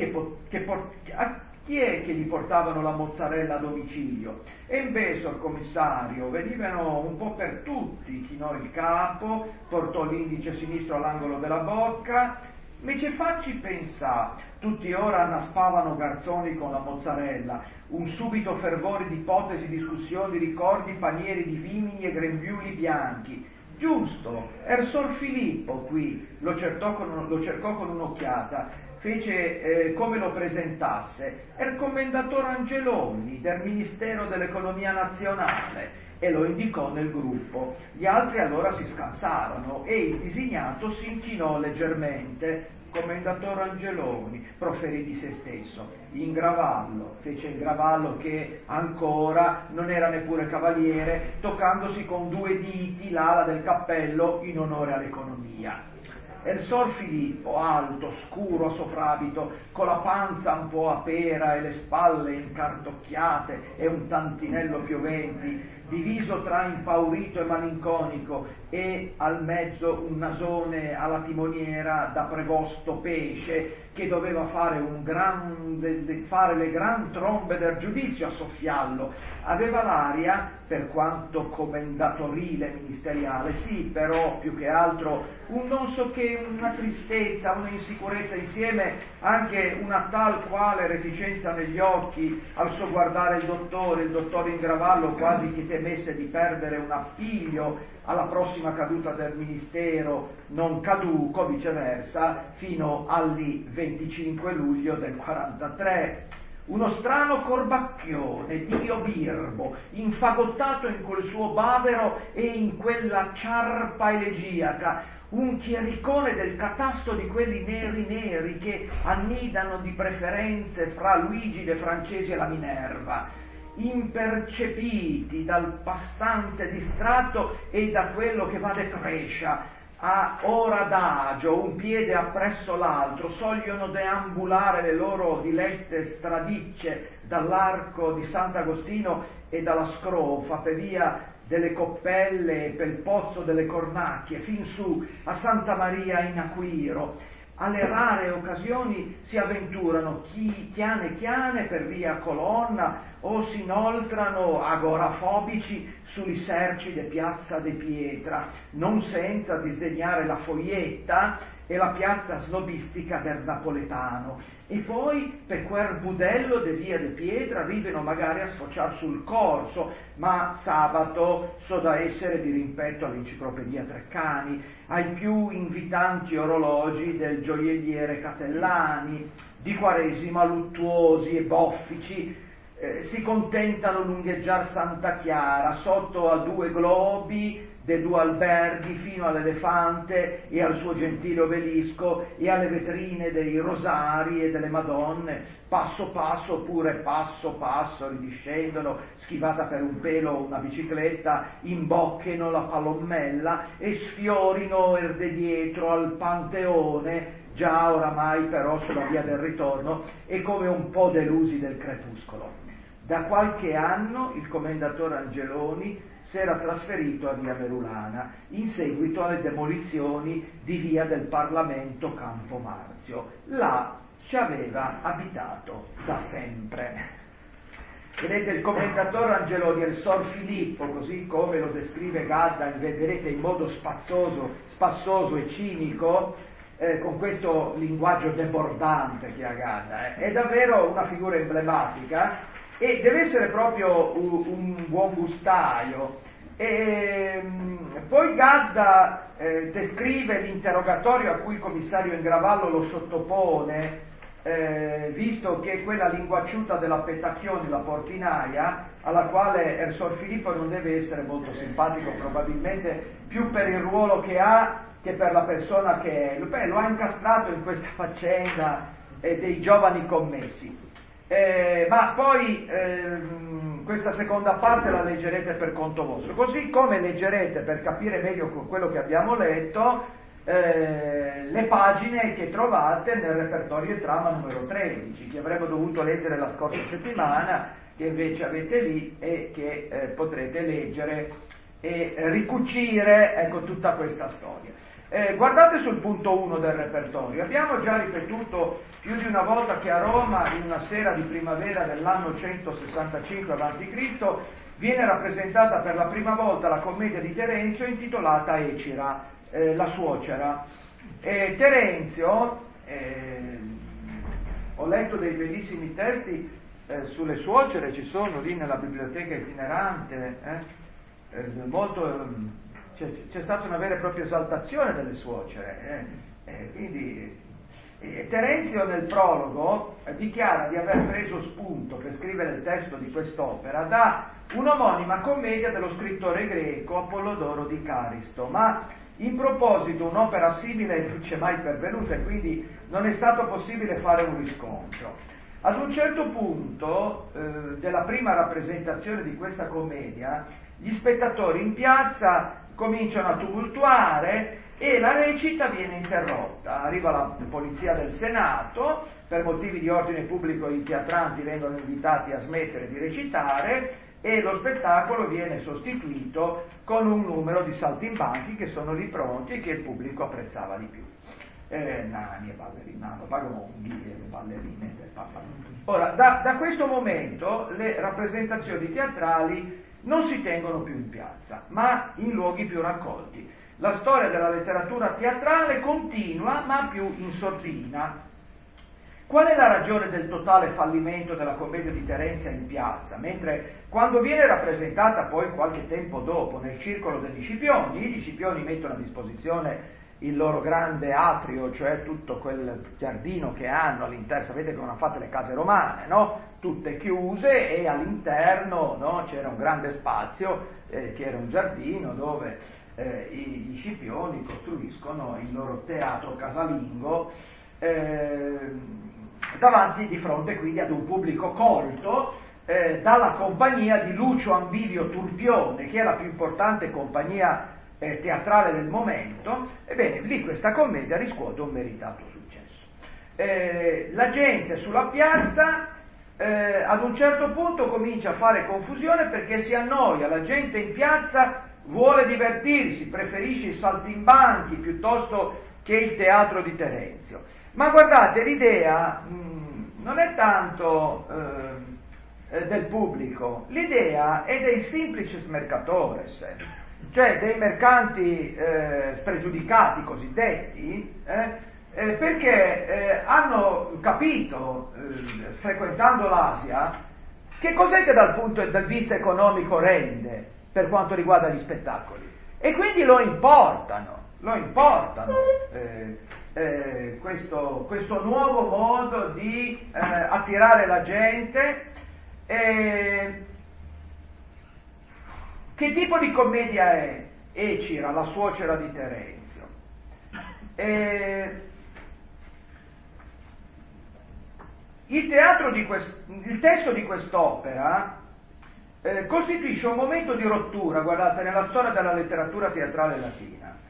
che gli portavano la mozzarella a domicilio? E invece, sor commissario, venivano un po' per tutti, chinò il capo, portò l'indice sinistro all'angolo della bocca. Me ci facci pensare, tutti ora annaspavano garzoni con la mozzarella, un subito fervore di ipotesi, discussioni, ricordi, panieri di vimini e grembiuli bianchi. Giusto, Sor Filippo qui, lo cercò con un'occhiata, fece come lo presentasse, il commendatore Angeloni del Ministero dell'Economia Nazionale, e lo indicò nel gruppo. Gli altri allora si scansarono e il disignato si inchinò leggermente. Commendatore Angeloni, proferì di se stesso. Ingravallo, fece Ingravallo che ancora non era neppure cavaliere, toccandosi con 2 diti l'ala del cappello in onore all'economia. E il Sor Filippo, alto, scuro, a soprabito, con la panza un po' a pera e le spalle incartocchiate e un tantinello pioventi, diviso tra impaurito e malinconico, e al mezzo un nasone alla timoniera da prevosto pesce che doveva fare le gran trombe del giudizio a soffiarlo. Aveva l'aria, per quanto commendatorile ministeriale, sì, però più che altro un non so che, una tristezza, una insicurezza, insieme anche una tal quale reticenza negli occhi al suo guardare il dottor Ingravallo, quasi che temesse di perdere un appiglio alla prossima caduta del ministero, non caduco, viceversa, fino all'I 25 luglio del 43. Uno strano corbacchione, Dio birbo, infagottato in quel suo bavero e in quella ciarpa elegiaca, un chiericone del catasto di quelli neri che annidano di preferenze fra Luigi de Francesi e la Minerva, impercepiti dal passante distratto e da quello che va de Brescia, a ora d'agio, un piede appresso l'altro, sogliono deambulare le loro dilette stradicce dall'arco di Sant'Agostino e dalla scrofa per via delle Coppelle e per il pozzo delle Cornacchie fin su a Santa Maria in Aquiro. Alle rare occasioni si avventurano chiane per via Colonna o si inoltrano agorafobici sugli serci de Piazza de Pietra, non senza disdegnare la Foietta e la piazza snobistica del Napoletano, e poi per quel budello de Via de Pietra arrivano magari a sfociar sul Corso, ma sabato so da essere di rimpetto all'Enciclopedia Treccani, ai più invitanti orologi del gioielliere Catellani, di Quaresima luttuosi e boffici, si contentano lungheggiar Santa Chiara sotto a 2 globi de 2 alberghi fino all'elefante e al suo gentile obelisco e alle vetrine dei rosari e delle Madonne, passo oppure passo ridiscendono, schivata per un pelo una bicicletta, imbocchino la palommella e sfiorino erde dietro al Panteone già oramai però sulla via del ritorno e come un po' delusi del crepuscolo. Da qualche anno il commendatore Angeloni si era trasferito a via Merulana in seguito alle demolizioni di via del Parlamento Campo Marzio. Là ci aveva abitato da sempre. Vedete, il commendatore Angeloni è il Sor Filippo, così come lo descrive Gadda, vedrete in modo spassoso e cinico, con questo linguaggio debordante che ha Gadda. È davvero una figura emblematica e deve essere proprio un buon gustaio. Poi Gadda descrive l'interrogatorio a cui il commissario Ingravallo lo sottopone, visto che quella linguacciuta della Petacchioni, la portinaia, alla quale Sor Filippo non deve essere molto simpatico, probabilmente più per il ruolo che ha che per la persona che è. Beh, lo ha incastrato in questa faccenda dei giovani commessi. Ma poi questa seconda parte la leggerete per conto vostro, così come leggerete, per capire meglio quello che abbiamo letto, le pagine che trovate nel repertorio trama numero 13, che avremmo dovuto leggere la scorsa settimana, che invece avete lì e che potrete leggere e ricucire, ecco, tutta questa storia. Guardate sul punto 1 del repertorio. Abbiamo già ripetuto più di una volta che a Roma, in una sera di primavera dell'anno 165 a.C., viene rappresentata per la prima volta la commedia di Terenzio intitolata Ecira, la suocera. Terenzio, ho letto dei bellissimi testi sulle suocere, ci sono lì nella biblioteca itinerante, molto... C'è stata una vera e propria esaltazione delle suocere, quindi Terenzio nel prologo dichiara di aver preso spunto per scrivere il testo di quest'opera da un'omonima commedia dello scrittore greco Apollodoro di Caristo, ma in proposito un'opera simile non c'è mai pervenuta e quindi non è stato possibile fare un riscontro. Ad un certo punto della prima rappresentazione di questa commedia, gli spettatori in piazza cominciano a tumultuare e la recita viene interrotta. Arriva la polizia del Senato, per motivi di ordine pubblico i teatranti vengono invitati a smettere di recitare e lo spettacolo viene sostituito con un numero di saltimbanchi che sono lì pronti e che il pubblico apprezzava di più. Nani e ballerina, vagonghi e ballerine del Papa. Ora, da questo momento le rappresentazioni teatrali non si tengono più in piazza, ma in luoghi più raccolti. La storia della letteratura teatrale continua, ma più in sordina. Qual è la ragione del totale fallimento della commedia di Terenzio in piazza? Mentre quando viene rappresentata poi qualche tempo dopo nel circolo degli Scipioni, gli Scipioni mettono a disposizione il loro grande atrio, cioè tutto quel giardino che hanno all'interno, sapete come hanno fatto le case romane, no? Tutte chiuse e all'interno, no, c'era un grande spazio, che era un giardino dove gli Scipioni costruiscono il loro teatro casalingo, davanti di fronte quindi ad un pubblico colto dalla compagnia di Lucio Ambivio Turpione, che è la più importante compagnia teatrale del momento. Ebbene, lì questa commedia riscuote un meritato successo. La gente sulla piazza ad un certo punto comincia a fare confusione perché si annoia, la gente in piazza vuole divertirsi, preferisce i saltimbanchi piuttosto che il teatro di Terenzio. Ma guardate, l'idea non è tanto del pubblico, l'idea è dei semplices mercatores, cioè dei mercanti spregiudicati cosiddetti, perché hanno capito, frequentando l'Asia, che cos'è che dal punto di vista economico rende per quanto riguarda gli spettacoli, e quindi lo importano questo nuovo modo di attirare la gente. Che tipo di commedia è Ecira, la suocera di Terenzio? Il testo di quest'opera costituisce un momento di rottura, guardate, nella storia della letteratura teatrale latina.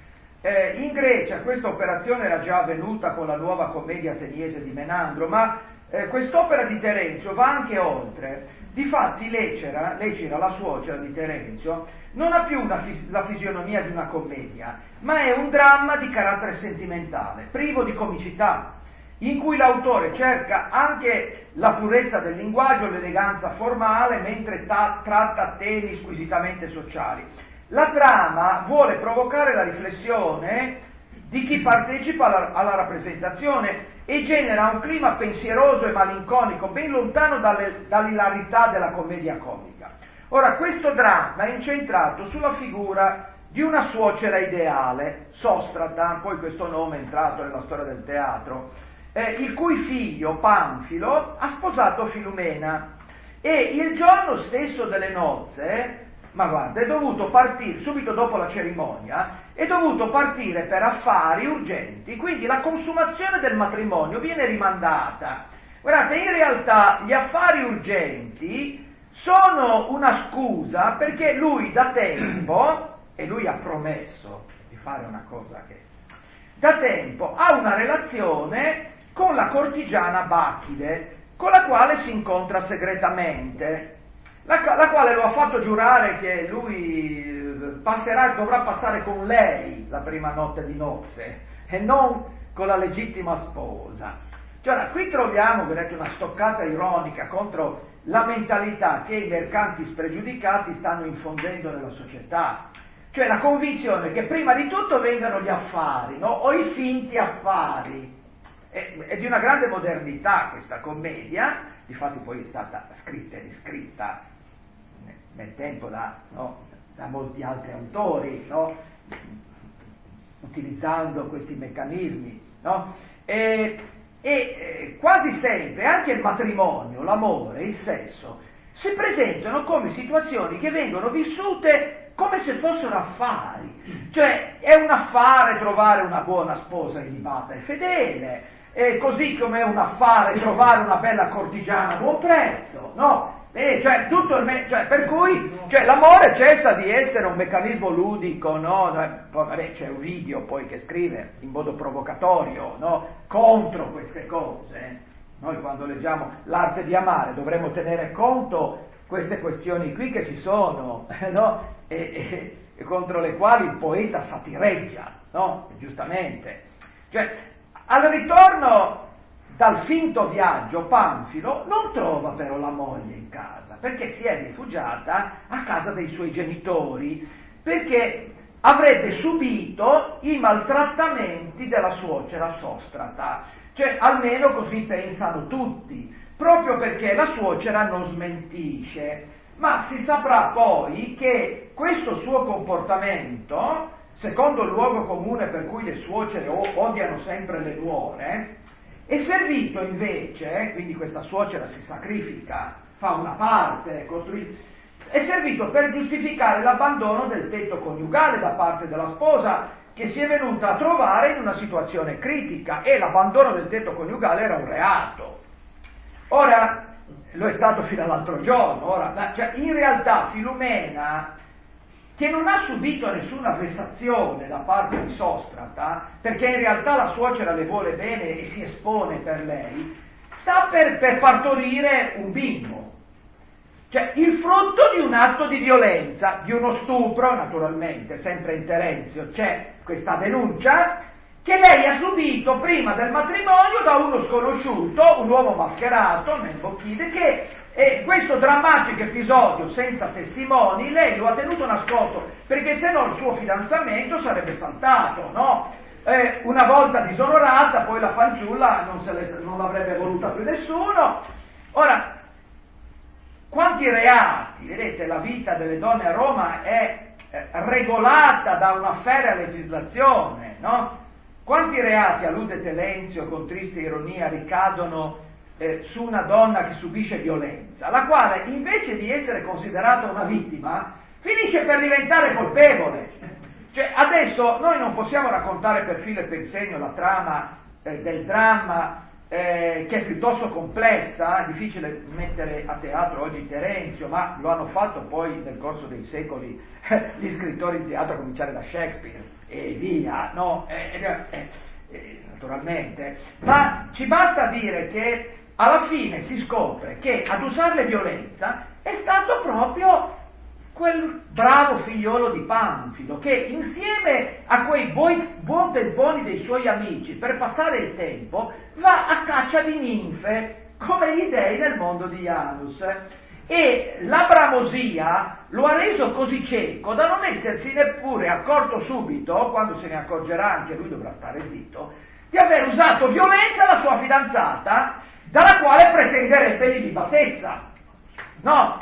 In Grecia questa operazione era già avvenuta con la nuova commedia ateniese di Menandro, ma quest'opera di Terenzio va anche oltre. Difatti Lecera, la suocera di Terenzio, non ha più la fisionomia di una commedia, ma è un dramma di carattere sentimentale, privo di comicità, in cui l'autore cerca anche la purezza del linguaggio, l'eleganza formale, mentre tratta temi squisitamente sociali. La trama vuole provocare la riflessione di chi partecipa alla rappresentazione e genera un clima pensieroso e malinconico, ben lontano dall'ilarità della commedia comica. Ora, questo dramma è incentrato sulla figura di una suocera ideale, Sostrata, poi questo nome è entrato nella storia del teatro, il cui figlio, Panfilo, ha sposato Filumena, e il giorno stesso delle nozze, ma guarda, è dovuto partire, subito dopo la cerimonia, è dovuto partire per affari urgenti, quindi la consumazione del matrimonio viene rimandata. Guardate, in realtà gli affari urgenti sono una scusa perché lui da tempo, e lui ha promesso di fare una cosa che da tempo, ha una relazione con la cortigiana Bacchide, con la quale si incontra segretamente, la quale lo ha fatto giurare che lui dovrà passare con lei la prima notte di nozze e non con la legittima sposa. Cioè, qui troviamo, vedete, una stoccata ironica contro la mentalità che i mercanti spregiudicati stanno infondendo nella società, cioè la convinzione che prima di tutto vengano gli affari, no? O i finti affari. È di una grande modernità questa commedia, difatti poi è stata scritta e riscritta nel tempo da molti altri autori, no? Utilizzando questi meccanismi, no? E quasi sempre anche il matrimonio, l'amore, il sesso si presentano come situazioni che vengono vissute come se fossero affari, cioè è un affare trovare una buona sposa ilibata e fedele, così come è un affare trovare una bella cortigiana a buon prezzo, no? Cioè, per cui l'amore cessa di essere un meccanismo ludico, no? Poi, vabbè, c'è Ovidio poi che scrive in modo provocatorio, no? Contro queste cose. Noi quando leggiamo l'arte di amare dovremmo tenere conto queste questioni qui che ci sono, no? E contro le quali il poeta satireggia, no? Giustamente. Cioè, al ritorno dal finto viaggio, Panfilo non trova però la moglie in casa, perché si è rifugiata a casa dei suoi genitori, perché avrebbe subito i maltrattamenti della suocera Sostrata, cioè almeno così pensano tutti, proprio perché la suocera non smentisce, ma si saprà poi che questo suo comportamento, secondo il luogo comune per cui le suocere odiano sempre le nuore, è servito invece, quindi questa suocera si sacrifica, fa una parte, è servito per giustificare l'abbandono del tetto coniugale da parte della sposa, che si è venuta a trovare in una situazione critica, e l'abbandono del tetto coniugale era un reato. Ora, lo è stato fino all'altro giorno, in realtà Filumena, che non ha subito nessuna vessazione da parte di Sostrata, perché in realtà la suocera le vuole bene e si espone per lei, sta per partorire un bimbo. Cioè, il frutto di un atto di violenza, di uno stupro, naturalmente, sempre in Terenzio c'è questa denuncia, che lei ha subito prima del matrimonio da uno sconosciuto, un uomo mascherato, nel Bocchide, che questo drammatico episodio senza testimoni lei lo ha tenuto nascosto, perché se no il suo fidanzamento sarebbe saltato, no? Una volta disonorata, poi la fanciulla non l'avrebbe voluta più nessuno. Ora, quanti reati, vedete, la vita delle donne a Roma è regolata da una ferrea legislazione, no? Quanti reati, allude Telenzio con triste ironia, ricadono su una donna che subisce violenza, la quale invece di essere considerata una vittima finisce per diventare colpevole. Cioè, adesso noi non possiamo raccontare per filo e per segno la trama del dramma che è piuttosto complessa, è difficile mettere a teatro oggi Terenzio, ma lo hanno fatto poi nel corso dei secoli gli scrittori di teatro, a cominciare da Shakespeare e via, no? Naturalmente, ma ci basta dire che alla fine si scopre che ad usare violenza è stato proprio quel bravo figliolo di Panfilo, che insieme a quei buon temponi dei suoi amici, per passare il tempo, va a caccia di ninfe, come gli dei nel mondo di Janus. E la bramosia lo ha reso così cieco da non essersi neppure accorto subito, quando se ne accorgerà anche lui dovrà stare zitto, di aver usato violenza alla sua fidanzata, dalla quale pretenderebbe l'ilibatezza. No,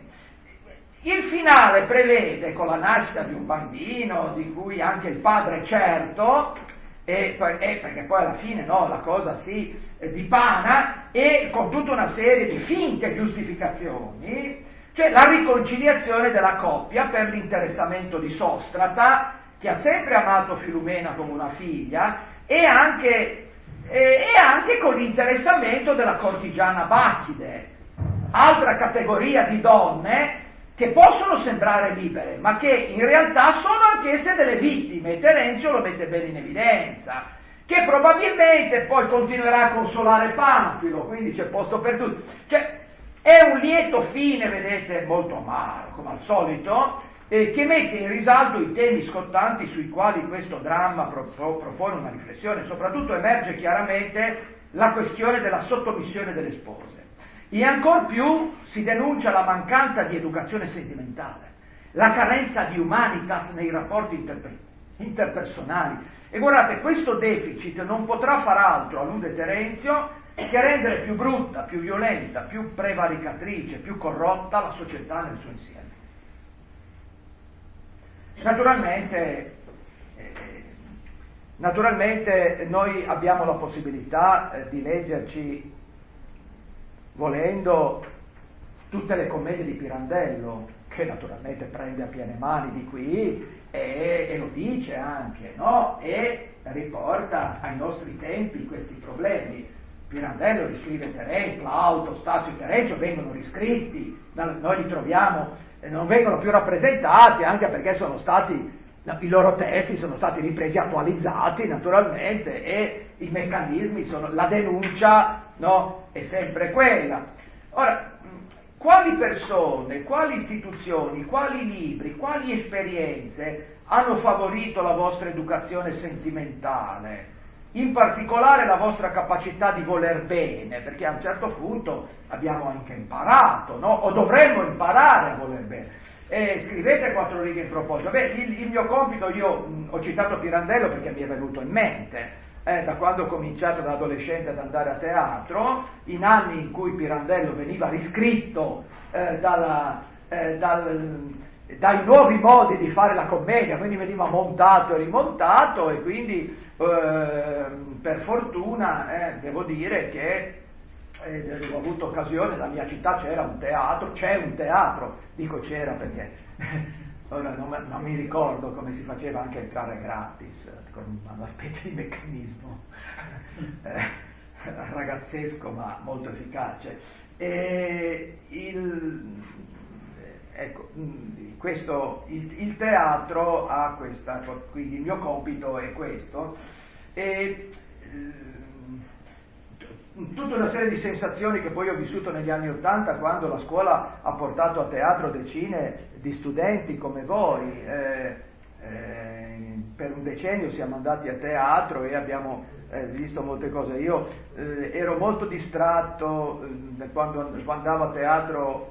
il finale prevede, con la nascita di un bambino, di cui anche il padre è certo, perché poi alla fine no, la cosa si dipana, e con tutta una serie di finte giustificazioni, cioè la riconciliazione della coppia per l'interessamento di Sostrata, che ha sempre amato Filumena come una figlia, e anche con l'interessamento della cortigiana Bacchide, altra categoria di donne che possono sembrare libere, ma che in realtà sono anch'esse delle vittime, e Terenzio lo mette bene in evidenza, che probabilmente poi continuerà a consolare Panfilo, quindi c'è posto per tutti. Cioè, è un lieto fine, vedete, molto amaro, come al solito, che mette in risalto i temi scottanti sui quali questo dramma propone una riflessione. Soprattutto emerge chiaramente la questione della sottomissione delle spose. E ancor più si denuncia la mancanza di educazione sentimentale, la carenza di humanitas nei rapporti interpersonali. E guardate, questo deficit non potrà far altro, allude Terenzio, che rendere più brutta, più violenta, più prevaricatrice, più corrotta la società nel suo insieme. Naturalmente noi abbiamo la possibilità di leggerci, volendo, tutte le commedie di Pirandello, che naturalmente prende a piene mani di qui e lo dice anche, no? E riporta ai nostri tempi questi problemi. Pirandello riscrive Terenzio, Plauto, Stazio e Terenzio vengono riscritti, noi li troviamo, non vengono più rappresentati, anche perché sono stati, i loro testi sono stati ripresi, attualizzati naturalmente, e i meccanismi sono, la denuncia, no, è sempre quella. Ora, quali persone, quali istituzioni, quali libri, quali esperienze hanno favorito la vostra educazione sentimentale? In particolare la vostra capacità di voler bene, perché a un certo punto abbiamo anche imparato, no? O dovremmo imparare a voler bene. Scrivete 4 righe in proposito. Il mio compito, io ho citato Pirandello perché mi è venuto in mente, da quando ho cominciato da adolescente ad andare a teatro, in anni in cui Pirandello veniva riscritto dai nuovi modi di fare la commedia, quindi veniva montato e rimontato, e quindi per fortuna devo dire che ho avuto occasione, nella mia città c'è un teatro, dico c'era perché ora non mi ricordo come si faceva anche entrare gratis, con una specie di meccanismo ragazzesco ma molto efficace. Il teatro ha questa, quindi il mio compito è questo, e tutta una serie di sensazioni che poi ho vissuto negli anni '80, quando la scuola ha portato a teatro decine di studenti come voi. Per un decennio siamo andati a teatro e abbiamo visto molte cose. Io ero molto distratto quando andavo a teatro,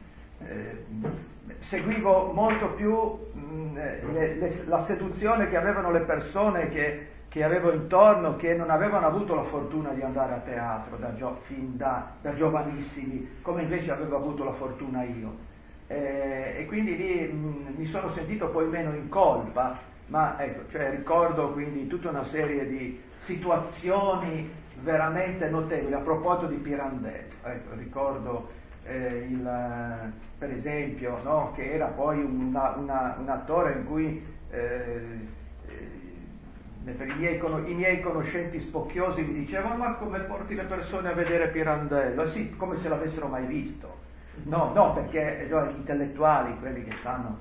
seguivo molto più la seduzione che avevano le persone che avevo intorno, che non avevano avuto la fortuna di andare a teatro fin da giovanissimi, come invece avevo avuto la fortuna io. E quindi lì mi sono sentito poi meno in colpa, ma ecco, cioè ricordo quindi tutta una serie di situazioni veramente notevoli. A proposito di Pirandello, ecco, ricordo per esempio, no, che era poi un attore in cui per i miei conoscenti spocchiosi mi dicevano: ma come porti le persone a vedere Pirandello? Sì, come se l'avessero mai visto. No, perché gli intellettuali, quelli che stanno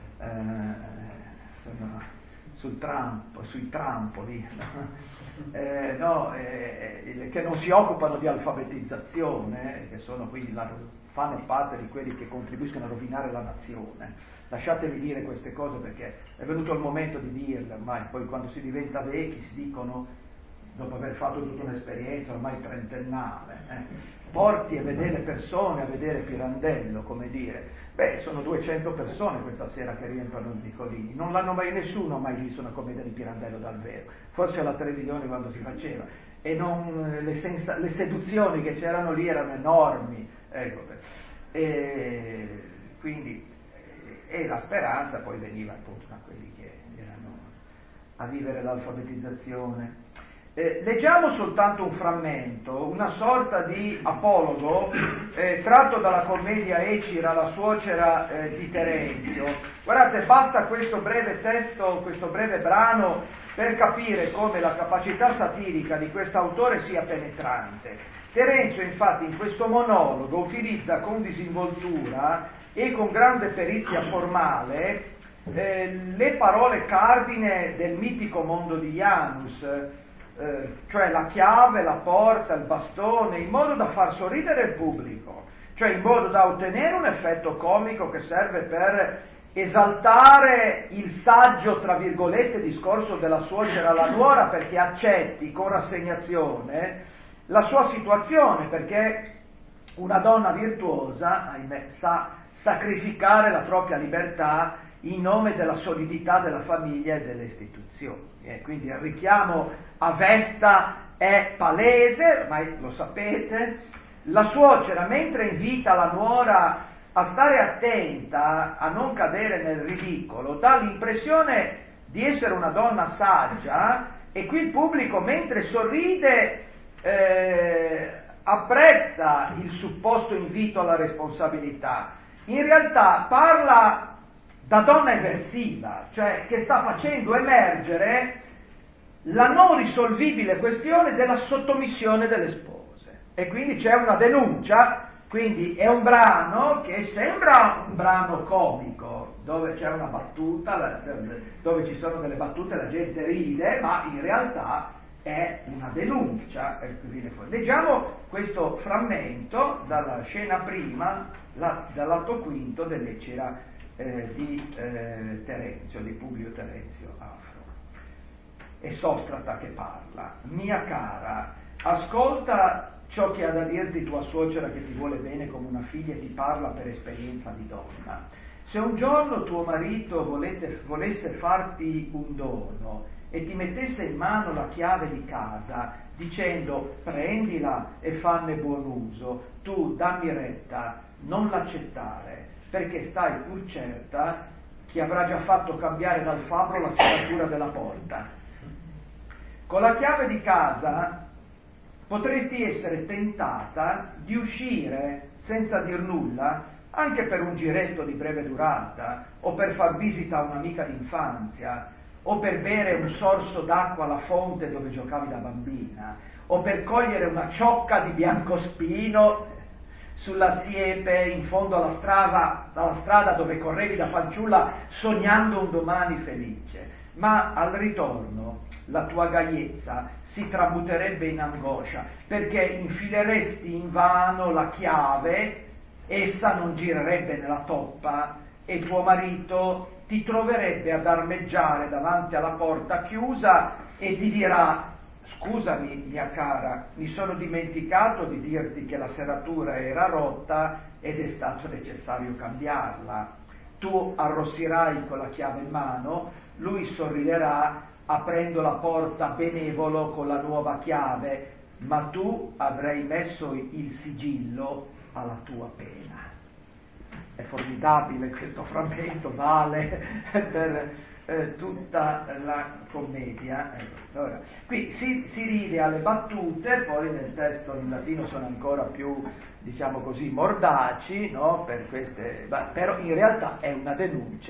sui trampoli, che non si occupano di alfabetizzazione, che sono quindi fanno parte di quelli che contribuiscono a rovinare la nazione. Lasciatemi dire queste cose perché è venuto il momento di dirle, ormai poi quando si diventa vecchi si dicono, dopo aver fatto tutta un'esperienza ormai trentennale, porti a vedere le persone, a vedere Pirandello, come dire, sono 200 persone questa sera che riempiono i vicolini, non l'hanno mai, nessuno ha mai visto una commedia di Pirandello dal vero, forse alla televisione quando si faceva, e le seduzioni che c'erano lì erano enormi, ecco, e quindi e la speranza poi veniva appunto da quelli che erano a vivere l'alfabetizzazione. Leggiamo soltanto un frammento, una sorta di apologo tratto dalla commedia Ecira, la suocera di Terenzio. Guardate, basta questo breve testo, questo breve brano per capire come la capacità satirica di quest'autore sia penetrante. Terenzio infatti in questo monologo utilizza con disinvoltura e con grande perizia formale le parole cardine del mitico mondo di Janus, cioè la chiave, la porta, il bastone, in modo da far sorridere il pubblico, cioè in modo da ottenere un effetto comico che serve per esaltare il saggio, tra virgolette, discorso della suocera alla nuora, perché accetti con rassegnazione la sua situazione, perché una donna virtuosa, ahimè, sa sacrificare la propria libertà in nome della solidità della famiglia e delle istituzioni. Quindi il richiamo a Vesta è palese, ormai lo sapete. La suocera, mentre invita la nuora a stare attenta, a non cadere nel ridicolo, dà l'impressione di essere una donna saggia, e qui il pubblico, mentre sorride, apprezza il supposto invito alla responsabilità. In realtà parla da donna eversiva, cioè che sta facendo emergere la non risolvibile questione della sottomissione delle spose, e quindi c'è una denuncia. Quindi è un brano che sembra un brano comico, dove c'è una battuta, dove ci sono delle battute, la gente ride, ma in realtà è una denuncia. Leggiamo questo frammento dalla scena prima, dall'atto quinto dell'Ecira di Terenzio, di Publio Terenzio Afro. È Sostrata che parla: mia cara, ascolta ciò che ha da dirti tua suocera, che ti vuole bene come una figlia e ti parla per esperienza di donna. Se un giorno tuo marito volesse farti un dono e ti mettesse in mano la chiave di casa dicendo prendila e fanne buon uso, tu dammi retta, non l'accettare, perché stai pur certa che avrà già fatto cambiare dal fabbro la serratura della porta. Con la chiave di casa potresti essere tentata di uscire senza dir nulla, anche per un giretto di breve durata, o per far visita a un'amica d'infanzia, o per bere un sorso d'acqua alla fonte dove giocavi da bambina, o per cogliere una ciocca di biancospino sulla siepe in fondo alla strada dove correvi da fanciulla sognando un domani felice. Ma al ritorno la tua gaiezza si tramuterebbe in angoscia, perché infileresti invano la chiave, essa non girerebbe nella toppa e tuo marito ti troverebbe ad armeggiare davanti alla porta chiusa e ti dirà: scusami mia cara, mi sono dimenticato di dirti che la serratura era rotta ed è stato necessario cambiarla. Tu arrossirai con la chiave in mano, lui sorriderà aprendo la porta benevolo con la nuova chiave, ma tu avrai messo il sigillo alla tua pena. È formidabile questo frammento, vale per tutta la commedia. Allora, qui si ride alle battute, poi nel testo in latino sono ancora più, diciamo così, mordaci, no? Per queste, però in realtà è una denuncia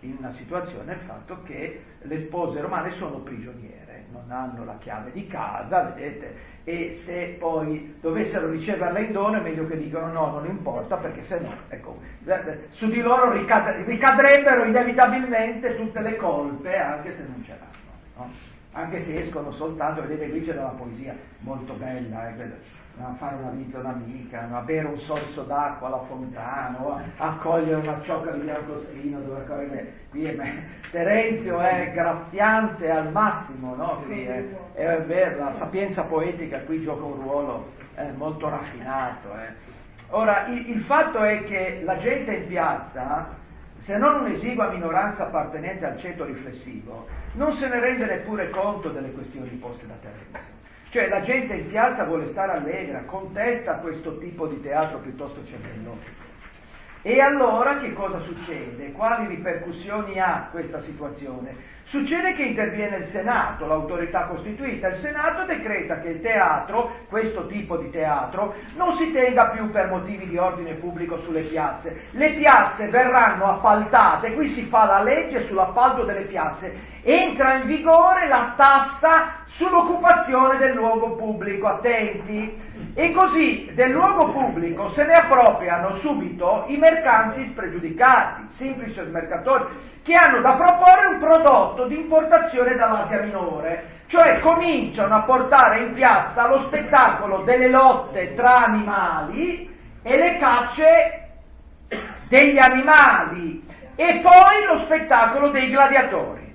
in una situazione il fatto che le spose romane sono prigioniere, non hanno la chiave di casa, vedete, e se poi dovessero riceverla in dono è meglio che dicano no, non importa, perché se no, ecco, su di loro ricadrebbero inevitabilmente tutte le colpe, anche se non ce l'hanno, no? Anche se escono soltanto, vedete, qui c'è una poesia molto bella, a fare una vita un'amica, a bere un sorso d'acqua alla fontana, o a cogliere una ciocca di biancostino, dove qui Terenzio è graffiante al massimo, no? Qui è vero, la sapienza poetica qui gioca un ruolo molto raffinato. Ora, il fatto è che la gente in piazza, se non un'esigua minoranza appartenente al ceto riflessivo, non se ne rende neppure conto delle questioni poste da Terenzio. Cioè la gente in piazza vuole stare allegra, contesta questo tipo di teatro piuttosto cervellotico. E allora che cosa succede? Quali ripercussioni ha questa situazione? Succede che interviene il Senato, l'autorità costituita. Il Senato decreta che il teatro, questo tipo di teatro, non si tenga più per motivi di ordine pubblico sulle piazze. Le piazze verranno appaltate, qui si fa la legge sull'appalto delle piazze, entra in vigore la tassa sull'occupazione del luogo pubblico, attenti. E così del luogo pubblico se ne appropriano subito i mercanti spregiudicati, semplici mercatori, che hanno da proporre un prodotto di importazione dall'Asia Minore, cioè cominciano a portare in piazza lo spettacolo delle lotte tra animali e le cacce degli animali, e poi lo spettacolo dei gladiatori,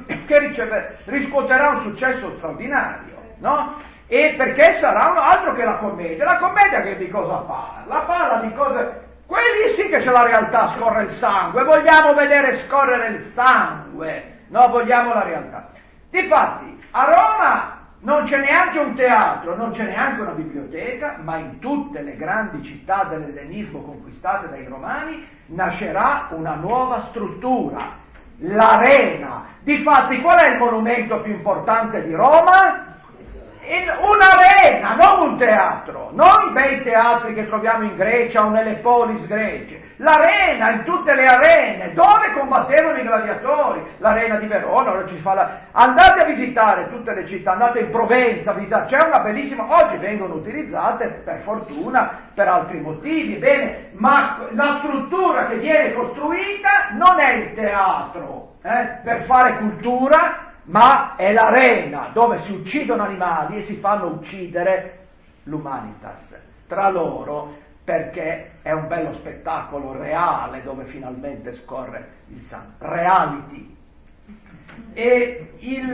che riscuoterà un successo straordinario, no? E perché sarà altro che la commedia che di cosa parla? Parla di cose, quelli sì che c'è la realtà, scorre il sangue, vogliamo vedere scorrere il sangue, no, vogliamo la realtà. Difatti, a Roma non c'è neanche un teatro, non c'è neanche una biblioteca, ma in tutte le grandi città dell'ellenismo conquistate dai Romani nascerà una nuova struttura, l'arena. Difatti, qual è il monumento più importante di Roma? Un'arena, non un teatro, non i bei teatri che troviamo in Grecia o nelle polis grece, l'arena, in tutte le arene, dove combattevano i gladiatori, l'arena di Verona, andate a visitare tutte le città, andate in Provenza, c'è una bellissima, oggi vengono utilizzate per fortuna per altri motivi, bene, ma la struttura che viene costruita non è il teatro, per fare cultura, ma è l'arena dove si uccidono animali e si fanno uccidere l'humanitas tra loro, perché è un bello spettacolo reale dove finalmente scorre il sangue, reality. E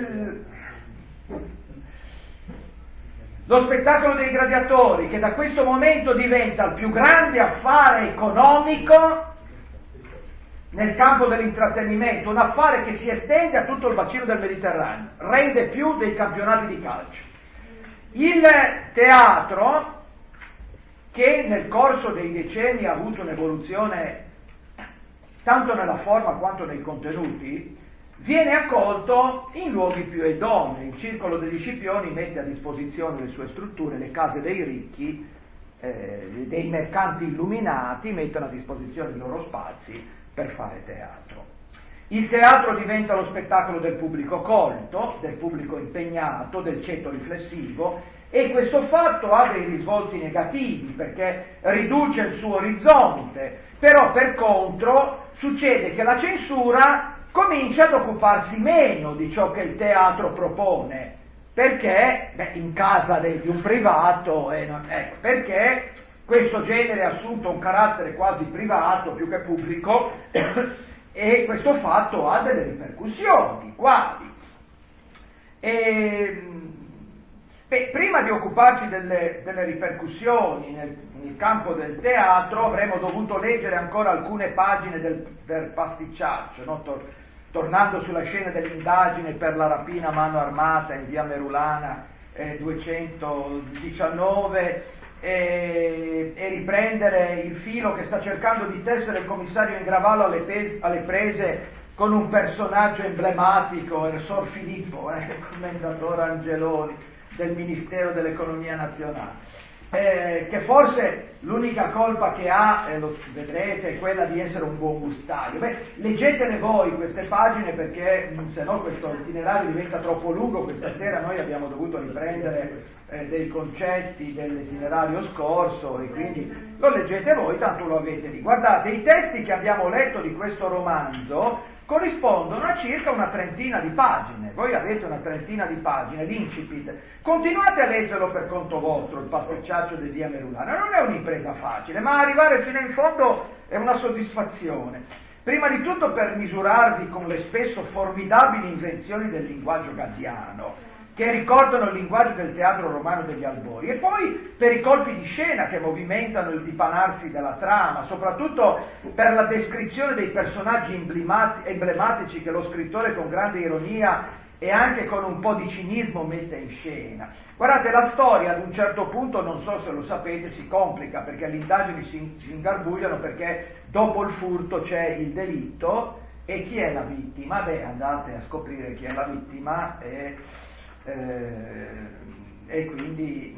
lo spettacolo dei gladiatori, che da questo momento diventa il più grande affare economico nel campo dell'intrattenimento, un affare che si estende a tutto il bacino del Mediterraneo, rende più dei campionati di calcio. Il teatro, che nel corso dei decenni ha avuto un'evoluzione tanto nella forma quanto nei contenuti, viene accolto in luoghi più idonei. Il Circolo degli Scipioni mette a disposizione le sue strutture, le case dei ricchi, dei mercanti illuminati mettono a disposizione i loro spazi per fare teatro. Il teatro diventa lo spettacolo del pubblico colto, del pubblico impegnato, del ceto riflessivo, e questo fatto ha dei risvolti negativi perché riduce il suo orizzonte, però per contro succede che la censura comincia ad occuparsi meno di ciò che il teatro propone, perché in casa di un privato, perché questo genere ha assunto un carattere quasi privato più che pubblico e questo fatto ha delle ripercussioni. Quali? Prima di occuparci delle ripercussioni nel campo del teatro avremmo dovuto leggere ancora alcune pagine del pasticciaccio, no? Tornando sulla scena dell'indagine per la rapina a mano armata in via Merulana 219, e riprendere il filo che sta cercando di tessere il commissario Ingravallo alle prese con un personaggio emblematico, il Sor Filippo, commendatore Angeloni del Ministero dell'Economia Nazionale. che forse l'unica colpa che ha, lo vedrete, è quella di essere un buon gustaio. Beh, leggetele voi queste pagine, perché se no questo itinerario diventa troppo lungo. Questa sera noi abbiamo dovuto riprendere dei concetti dell'itinerario scorso, e quindi lo leggete voi, tanto lo avete lì. Guardate, i testi che abbiamo letto di questo romanzo corrispondono a circa una trentina di pagine. Voi avete una trentina di pagine, l'incipit. Continuate a leggerlo per conto vostro, il pasticciaccio di Via Merulana. Non è un'impresa facile, ma arrivare fino in fondo è una soddisfazione. Prima di tutto per misurarvi con le spesso formidabili invenzioni del linguaggio gaddiano, che ricordano il linguaggio del teatro romano degli albori, e poi per i colpi di scena che movimentano il dipanarsi della trama, soprattutto per la descrizione dei personaggi emblematici che lo scrittore con grande ironia e anche con un po' di cinismo mette in scena. Guardate, la storia ad un certo punto, non so se lo sapete, si complica, perché le indagini si ingarbugliano, perché dopo il furto c'è il delitto, e chi è la vittima? Beh, andate a scoprire chi è la vittima, e quindi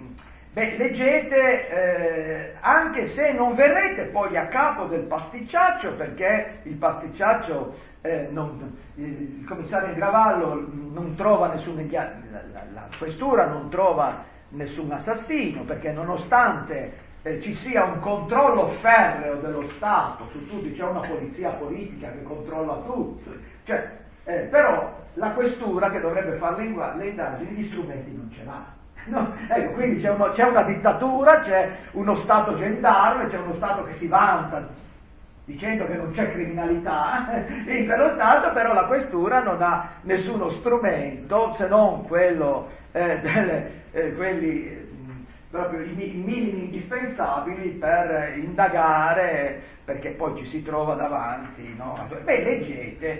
leggete, anche se non verrete poi a capo del pasticciaccio, perché il pasticciaccio il commissario Gravallo non trova la questura non trova nessun assassino, perché nonostante ci sia un controllo ferreo dello Stato su tutti, c'è una polizia politica che controlla tutto, però la questura, che dovrebbe fare le indagini, gli strumenti non ce l'ha. No, ecco, quindi c'è una dittatura, c'è uno Stato gendarme, c'è uno Stato che si vanta dicendo che non c'è criminalità in quello Stato, però la questura non ha nessuno strumento se non quello quelli proprio i minimi indispensabili per indagare, perché poi ci si trova davanti, no? Leggete,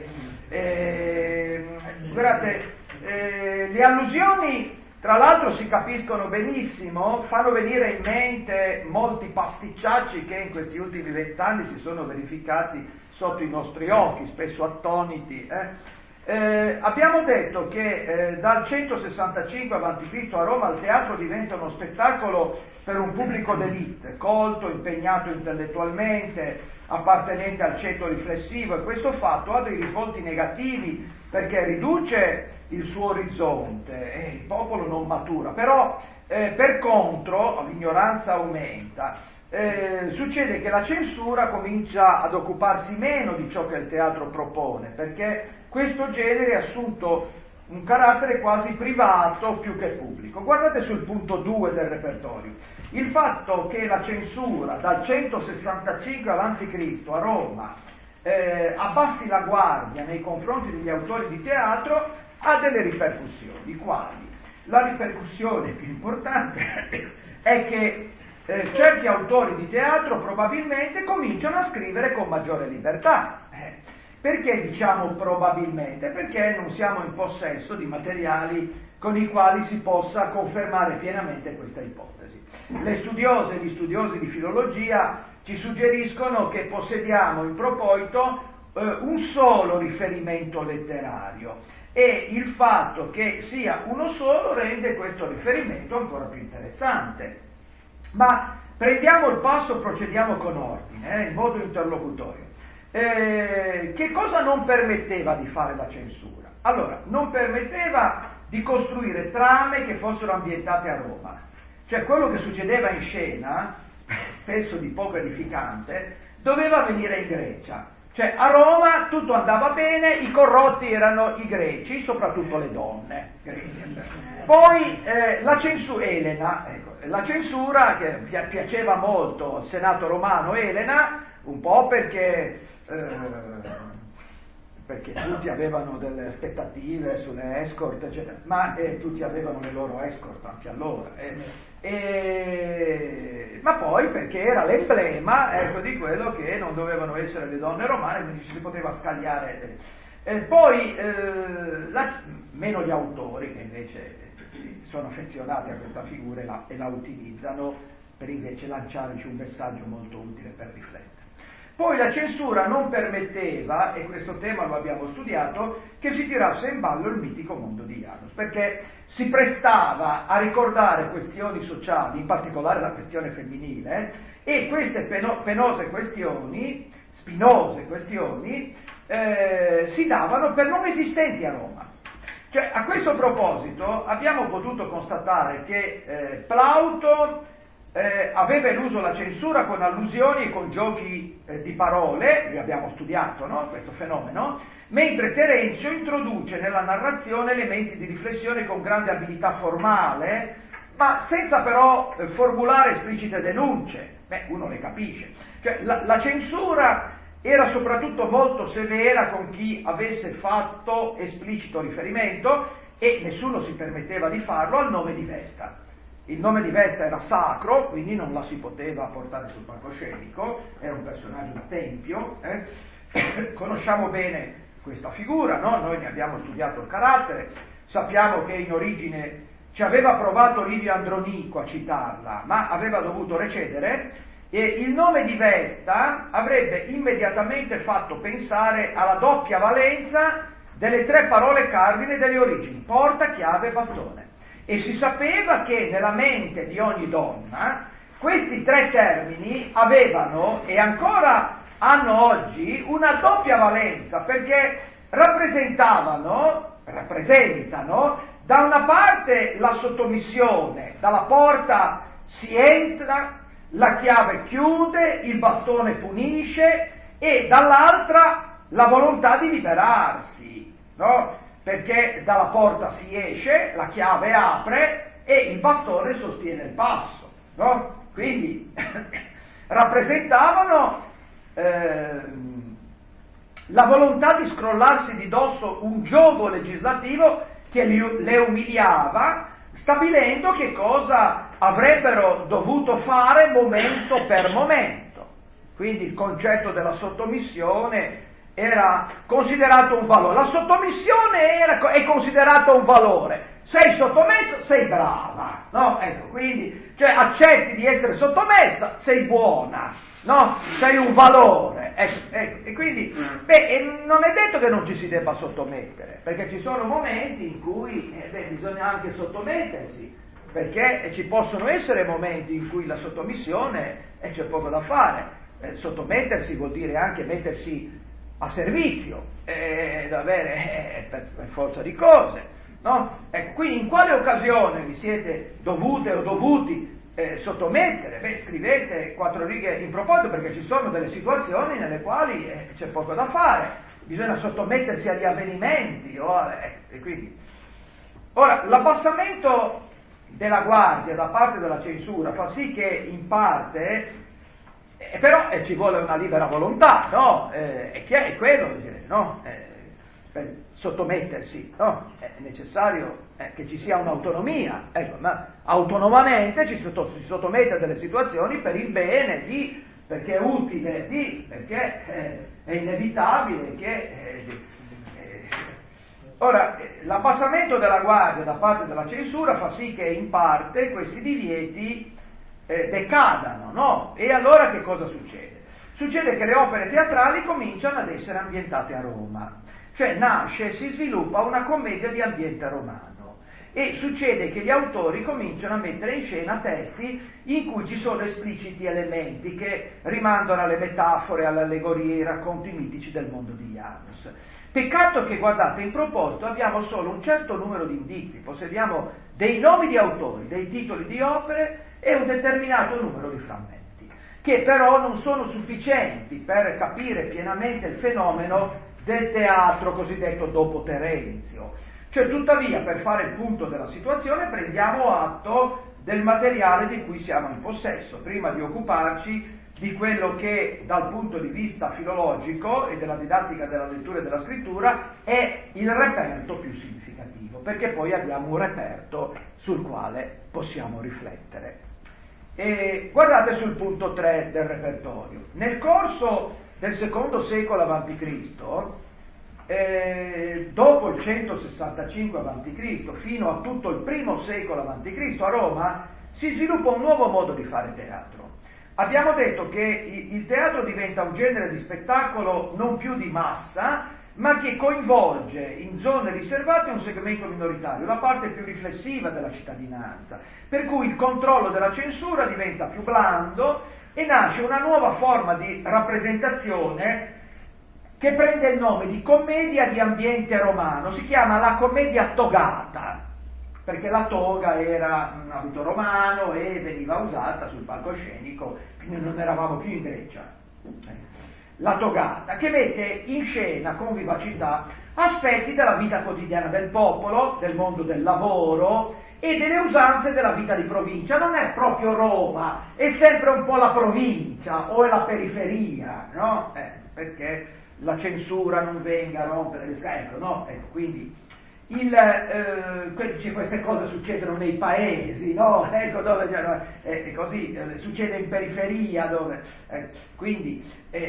guardate, le allusioni tra l'altro si capiscono benissimo, fanno venire in mente molti pasticciacci che in questi ultimi 20 anni si sono verificati sotto i nostri occhi, spesso attoniti. Abbiamo detto che dal 165 a.C. a Roma il teatro diventa uno spettacolo per un pubblico d'élite, colto, impegnato intellettualmente, appartenente al ceto riflessivo, e questo fatto ha dei risvolti negativi perché riduce il suo orizzonte e il popolo non matura, però per contro l'ignoranza aumenta. Succede che la censura comincia ad occuparsi meno di ciò che il teatro propone, perché questo genere ha assunto un carattere quasi privato più che pubblico. Guardate sul punto 2 del repertorio. Il fatto che la censura dal 165 a.C. a Roma abbassi la guardia nei confronti degli autori di teatro ha delle ripercussioni. Quali? La ripercussione più importante è che certi autori di teatro probabilmente cominciano a scrivere con maggiore libertà. Perché diciamo probabilmente? Perché non siamo in possesso di materiali con i quali si possa confermare pienamente questa ipotesi. Le studiose e gli studiosi di filologia ci suggeriscono che possediamo in proposito un solo riferimento letterario, e il fatto che sia uno solo rende questo riferimento ancora più interessante. Ma prendiamo il passo, procediamo con ordine, in modo interlocutorio. Che cosa non permetteva di fare la censura? Allora, non permetteva di costruire trame che fossero ambientate a Roma. Cioè, quello che succedeva in scena, spesso di poco edificante, doveva avvenire in Grecia. Cioè, a Roma tutto andava bene, i corrotti erano i greci, soprattutto le donne greci. Poi la censura, la censura che piaceva molto al Senato romano, Elena, un po' perché tutti avevano delle aspettative sulle escort, eccetera, ma tutti avevano le loro escort anche allora, ma poi perché era l'emblema, di quello che non dovevano essere le donne romane, quindi ci si poteva scagliare. Poi meno gli autori, che invece sono affezionati a questa figura e la utilizzano per invece lanciarci un messaggio molto utile per riflettere. Poi la censura non permetteva, e questo tema lo abbiamo studiato, che si tirasse in ballo il mitico mondo di Janus, perché si prestava a ricordare questioni sociali, in particolare la questione femminile, e queste spinose questioni, si davano per non esistenti a Roma. Cioè, a questo proposito abbiamo potuto constatare che Plauto aveva eluso la censura con allusioni e con giochi di parole, li abbiamo studiato, no? Questo fenomeno, mentre Terenzio introduce nella narrazione elementi di riflessione con grande abilità formale, ma senza però formulare esplicite denunce. Uno le capisce. Cioè, la censura era soprattutto molto severa con chi avesse fatto esplicito riferimento, e nessuno si permetteva di farlo, al nome di Vesta. Il nome di Vesta era sacro, quindi non la si poteva portare sul palcoscenico, era un personaggio da tempio. Conosciamo bene questa figura, no? Noi ne abbiamo studiato il carattere, sappiamo che in origine ci aveva provato Livio Andronico a citarla, ma aveva dovuto recedere, e il nome di Vesta avrebbe immediatamente fatto pensare alla doppia valenza delle tre parole cardine delle origini: porta, chiave, bastone. E si sapeva che nella mente di ogni donna questi tre termini avevano, e ancora hanno oggi, una doppia valenza, perché rappresentano, da una parte la sottomissione, dalla porta si entra, la chiave chiude, il bastone punisce, e dall'altra la volontà di liberarsi, no? Perché dalla porta si esce, la chiave apre e il bastone sostiene il passo, no? Quindi rappresentavano la volontà di scrollarsi di dosso un giogo legislativo che le umiliava, stabilendo che cosa avrebbero dovuto fare momento per momento. Quindi il concetto della sottomissione era considerato un valore. La sottomissione è considerata un valore. Sei sottomessa, sei brava, no? Ecco, quindi, cioè, accetti di essere sottomessa, sei buona, no? Sei un valore. Ecco. E quindi, non è detto che non ci si debba sottomettere, perché ci sono momenti in cui bisogna anche sottomettersi, perché ci possono essere momenti in cui la sottomissione c'è poco da fare. Sottomettersi vuol dire anche mettersi a servizio, da avere per forza di cose, no? Quindi in quale occasione vi siete dovute o dovuti sottomettere? Scrivete 4 righe in proposito, perché ci sono delle situazioni nelle quali c'è poco da fare, bisogna sottomettersi agli avvenimenti, e quindi. Ora, l'abbassamento della guardia da parte della censura fa sì che in parte, però ci vuole una libera volontà, no? È quello, no? Per sottomettersi, no? È necessario che ci sia un'autonomia, ma autonomamente ci sottomette a delle situazioni per il bene di, perché è utile di, perché è inevitabile che. Ora, l'abbassamento della guardia da parte della censura fa sì che in parte questi divieti decadano, no? E allora che cosa succede? Succede che le opere teatrali cominciano ad essere ambientate a Roma, cioè nasce e si sviluppa una commedia di ambiente romano, e succede che gli autori cominciano a mettere in scena testi in cui ci sono espliciti elementi che rimandano alle metafore, alle allegorie, ai racconti mitici del mondo di Janus. Peccato che, guardate, in proposito abbiamo solo un certo numero di indizi, possediamo dei nomi di autori, dei titoli di opere e un determinato numero di frammenti, che però non sono sufficienti per capire pienamente il fenomeno del teatro cosiddetto dopo Terenzio. Cioè, tuttavia, per fare il punto della situazione, prendiamo atto del materiale di cui siamo in possesso, prima di occuparci di quello che dal punto di vista filologico e della didattica della lettura e della scrittura è il reperto più significativo, perché poi abbiamo un reperto sul quale possiamo riflettere. E guardate sul punto 3 del repertorio. Nel corso del secondo secolo a.C., dopo il 165 a.C., fino a tutto il primo secolo a.C., a Roma si sviluppa un nuovo modo di fare teatro. abbiamo detto che il teatro diventa un genere di spettacolo non più di massa, ma che coinvolge in zone riservate un segmento minoritario, la parte più riflessiva della cittadinanza, per cui il controllo della censura diventa più blando e nasce una nuova forma di rappresentazione che prende il nome di commedia di ambiente romano, si chiama la commedia togata, perché la toga era un abito romano e veniva usata sul palcoscenico, quindi non eravamo più in Grecia. La togata, che mette in scena con vivacità aspetti della vita quotidiana del popolo, del mondo del lavoro e delle usanze della vita di provincia. Non è proprio Roma, è sempre un po' la provincia o la periferia, no? Perché la censura non venga a rompere le scatole, no? Quindi queste cose succedono nei paesi, no? Ecco dove così succede in periferia, dove quindi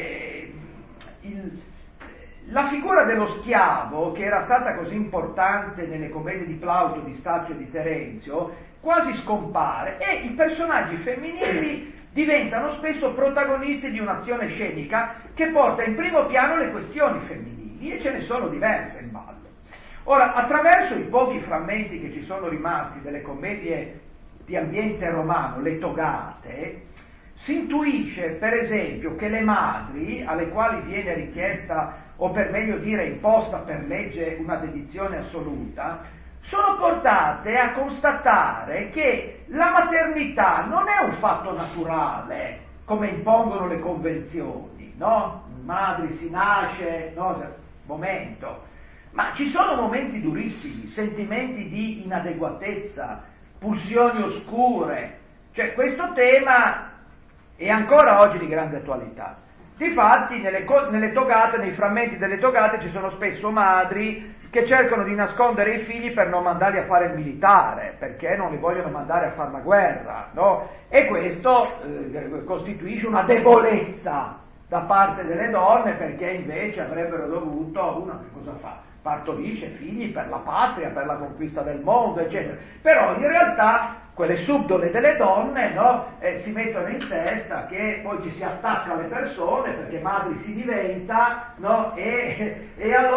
la figura dello schiavo, che era stata così importante nelle commedie di Plauto, di Stazio e di Terenzio, quasi scompare e i personaggi femminili diventano spesso protagonisti di un'azione scenica che porta in primo piano le questioni femminili, e ce ne sono diverse in ballo. Ora, attraverso i pochi frammenti che ci sono rimasti delle commedie di ambiente romano, le togate, si intuisce per esempio che le madri, alle quali viene richiesta, o per meglio dire imposta per legge, una dedizione assoluta, sono portate a constatare che la maternità non è un fatto naturale, come impongono le convenzioni, no? Madri si nasce, no? Momento. Ma ci sono momenti durissimi, sentimenti di inadeguatezza, pulsioni oscure, cioè questo tema è ancora oggi di grande attualità. Difatti nelle togate, nei frammenti delle togate ci sono spesso madri che cercano di nascondere i figli per non mandarli a fare il militare, perché non li vogliono mandare a fare la guerra, no? E questo costituisce una debolezza da parte delle donne, perché invece avrebbero dovuto, una che cosa fa? Partorisce figli per la patria, per la conquista del mondo, eccetera. Però in realtà quelle subdole delle donne, no, si mettono in testa che poi ci si attacca alle persone perché madri si diventa, no, e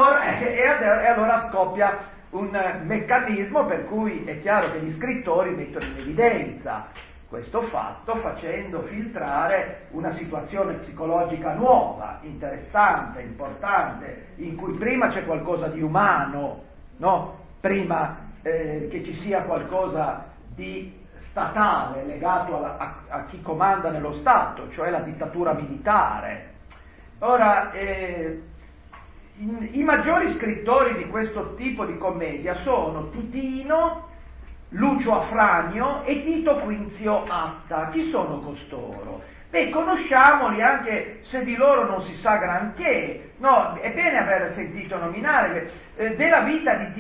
allora scoppia un meccanismo per cui è chiaro che gli scrittori mettono in evidenza questo fatto, facendo filtrare una situazione psicologica nuova, interessante, importante, in cui prima c'è qualcosa di umano, no? Prima che ci sia qualcosa di statale legato a chi comanda nello Stato, cioè la dittatura militare. Ora, i maggiori scrittori di questo tipo di commedia sono Titino, Lucio Afranio e Tito Quinzio Atta. Chi sono costoro? Beh, conosciamoli anche se di loro non si sa granché, no? È bene aver sentito nominare della vita di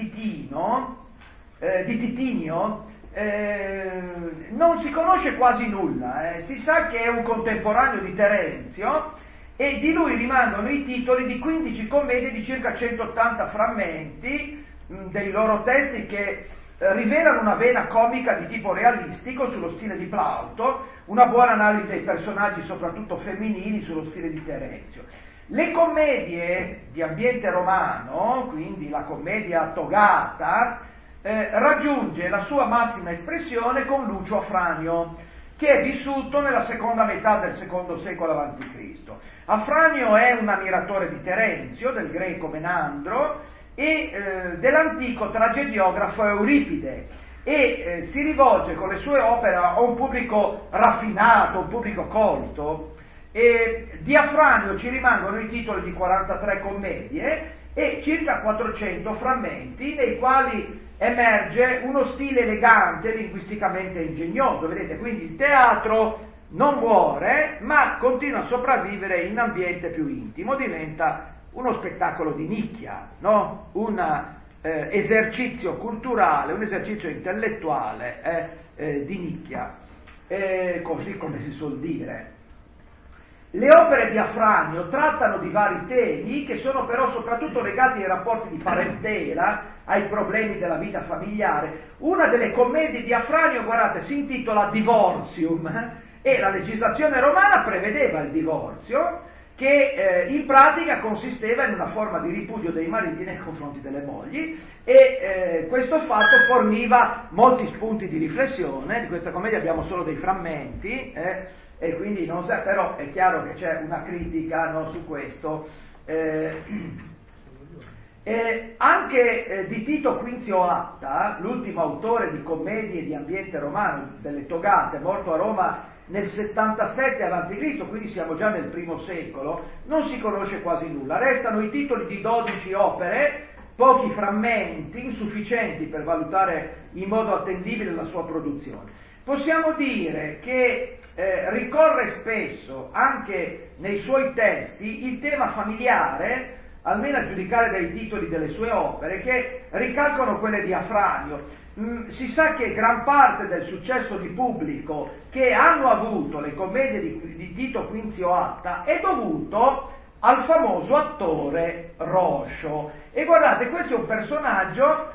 Titinio, non si conosce quasi nulla, si sa che è un contemporaneo di Terenzio e di lui rimangono i titoli di 15 commedie di circa 180 frammenti dei loro testi che rivelano una vena comica di tipo realistico sullo stile di Plauto, una buona analisi dei personaggi soprattutto femminili sullo stile di Terenzio. Le commedie di ambiente romano, quindi la commedia togata, raggiunge la sua massima espressione con Lucio Afranio, che è vissuto nella seconda metà del secondo secolo a.C. Afranio è un ammiratore di Terenzio, del greco Menandro, e dell'antico tragediografo Euripide, e si rivolge con le sue opere a un pubblico raffinato, un pubblico colto. Di Afranio ci rimangono i titoli di 43 commedie e circa 400 frammenti nei quali emerge uno stile elegante, linguisticamente ingegnoso. Vedete, quindi il teatro non muore, ma continua a sopravvivere in ambiente più intimo, diventa uno spettacolo di nicchia, no? Un esercizio culturale, un esercizio intellettuale di nicchia, così come si suol dire. Le opere di Afranio trattano di vari temi che sono però soprattutto legati ai rapporti di parentela, ai problemi della vita familiare. Una delle commedie di Afranio, guardate, si intitola Divortium e la legislazione romana prevedeva il divorzio, che in pratica consisteva in una forma di ripudio dei mariti nei confronti delle mogli, e questo fatto forniva molti spunti di riflessione. Di questa commedia abbiamo solo dei frammenti, e quindi non so, però è chiaro che c'è una critica, no, su questo. Anche di Tito Quinzio Atta, l'ultimo autore di commedie di ambiente romano, delle Togate, morto a Roma nel 77 a.C., quindi siamo già nel I secolo, non si conosce quasi nulla. Restano i titoli di 12 opere, pochi frammenti, insufficienti per valutare in modo attendibile la sua produzione. Possiamo dire che ricorre spesso, anche nei suoi testi, il tema familiare, almeno a giudicare dai titoli delle sue opere, che ricalcano quelle di Afranio. Si sa che gran parte del successo di pubblico che hanno avuto le commedie di Tito Quinzio Atta è dovuto al famoso attore Roscio. E guardate, questo è un personaggio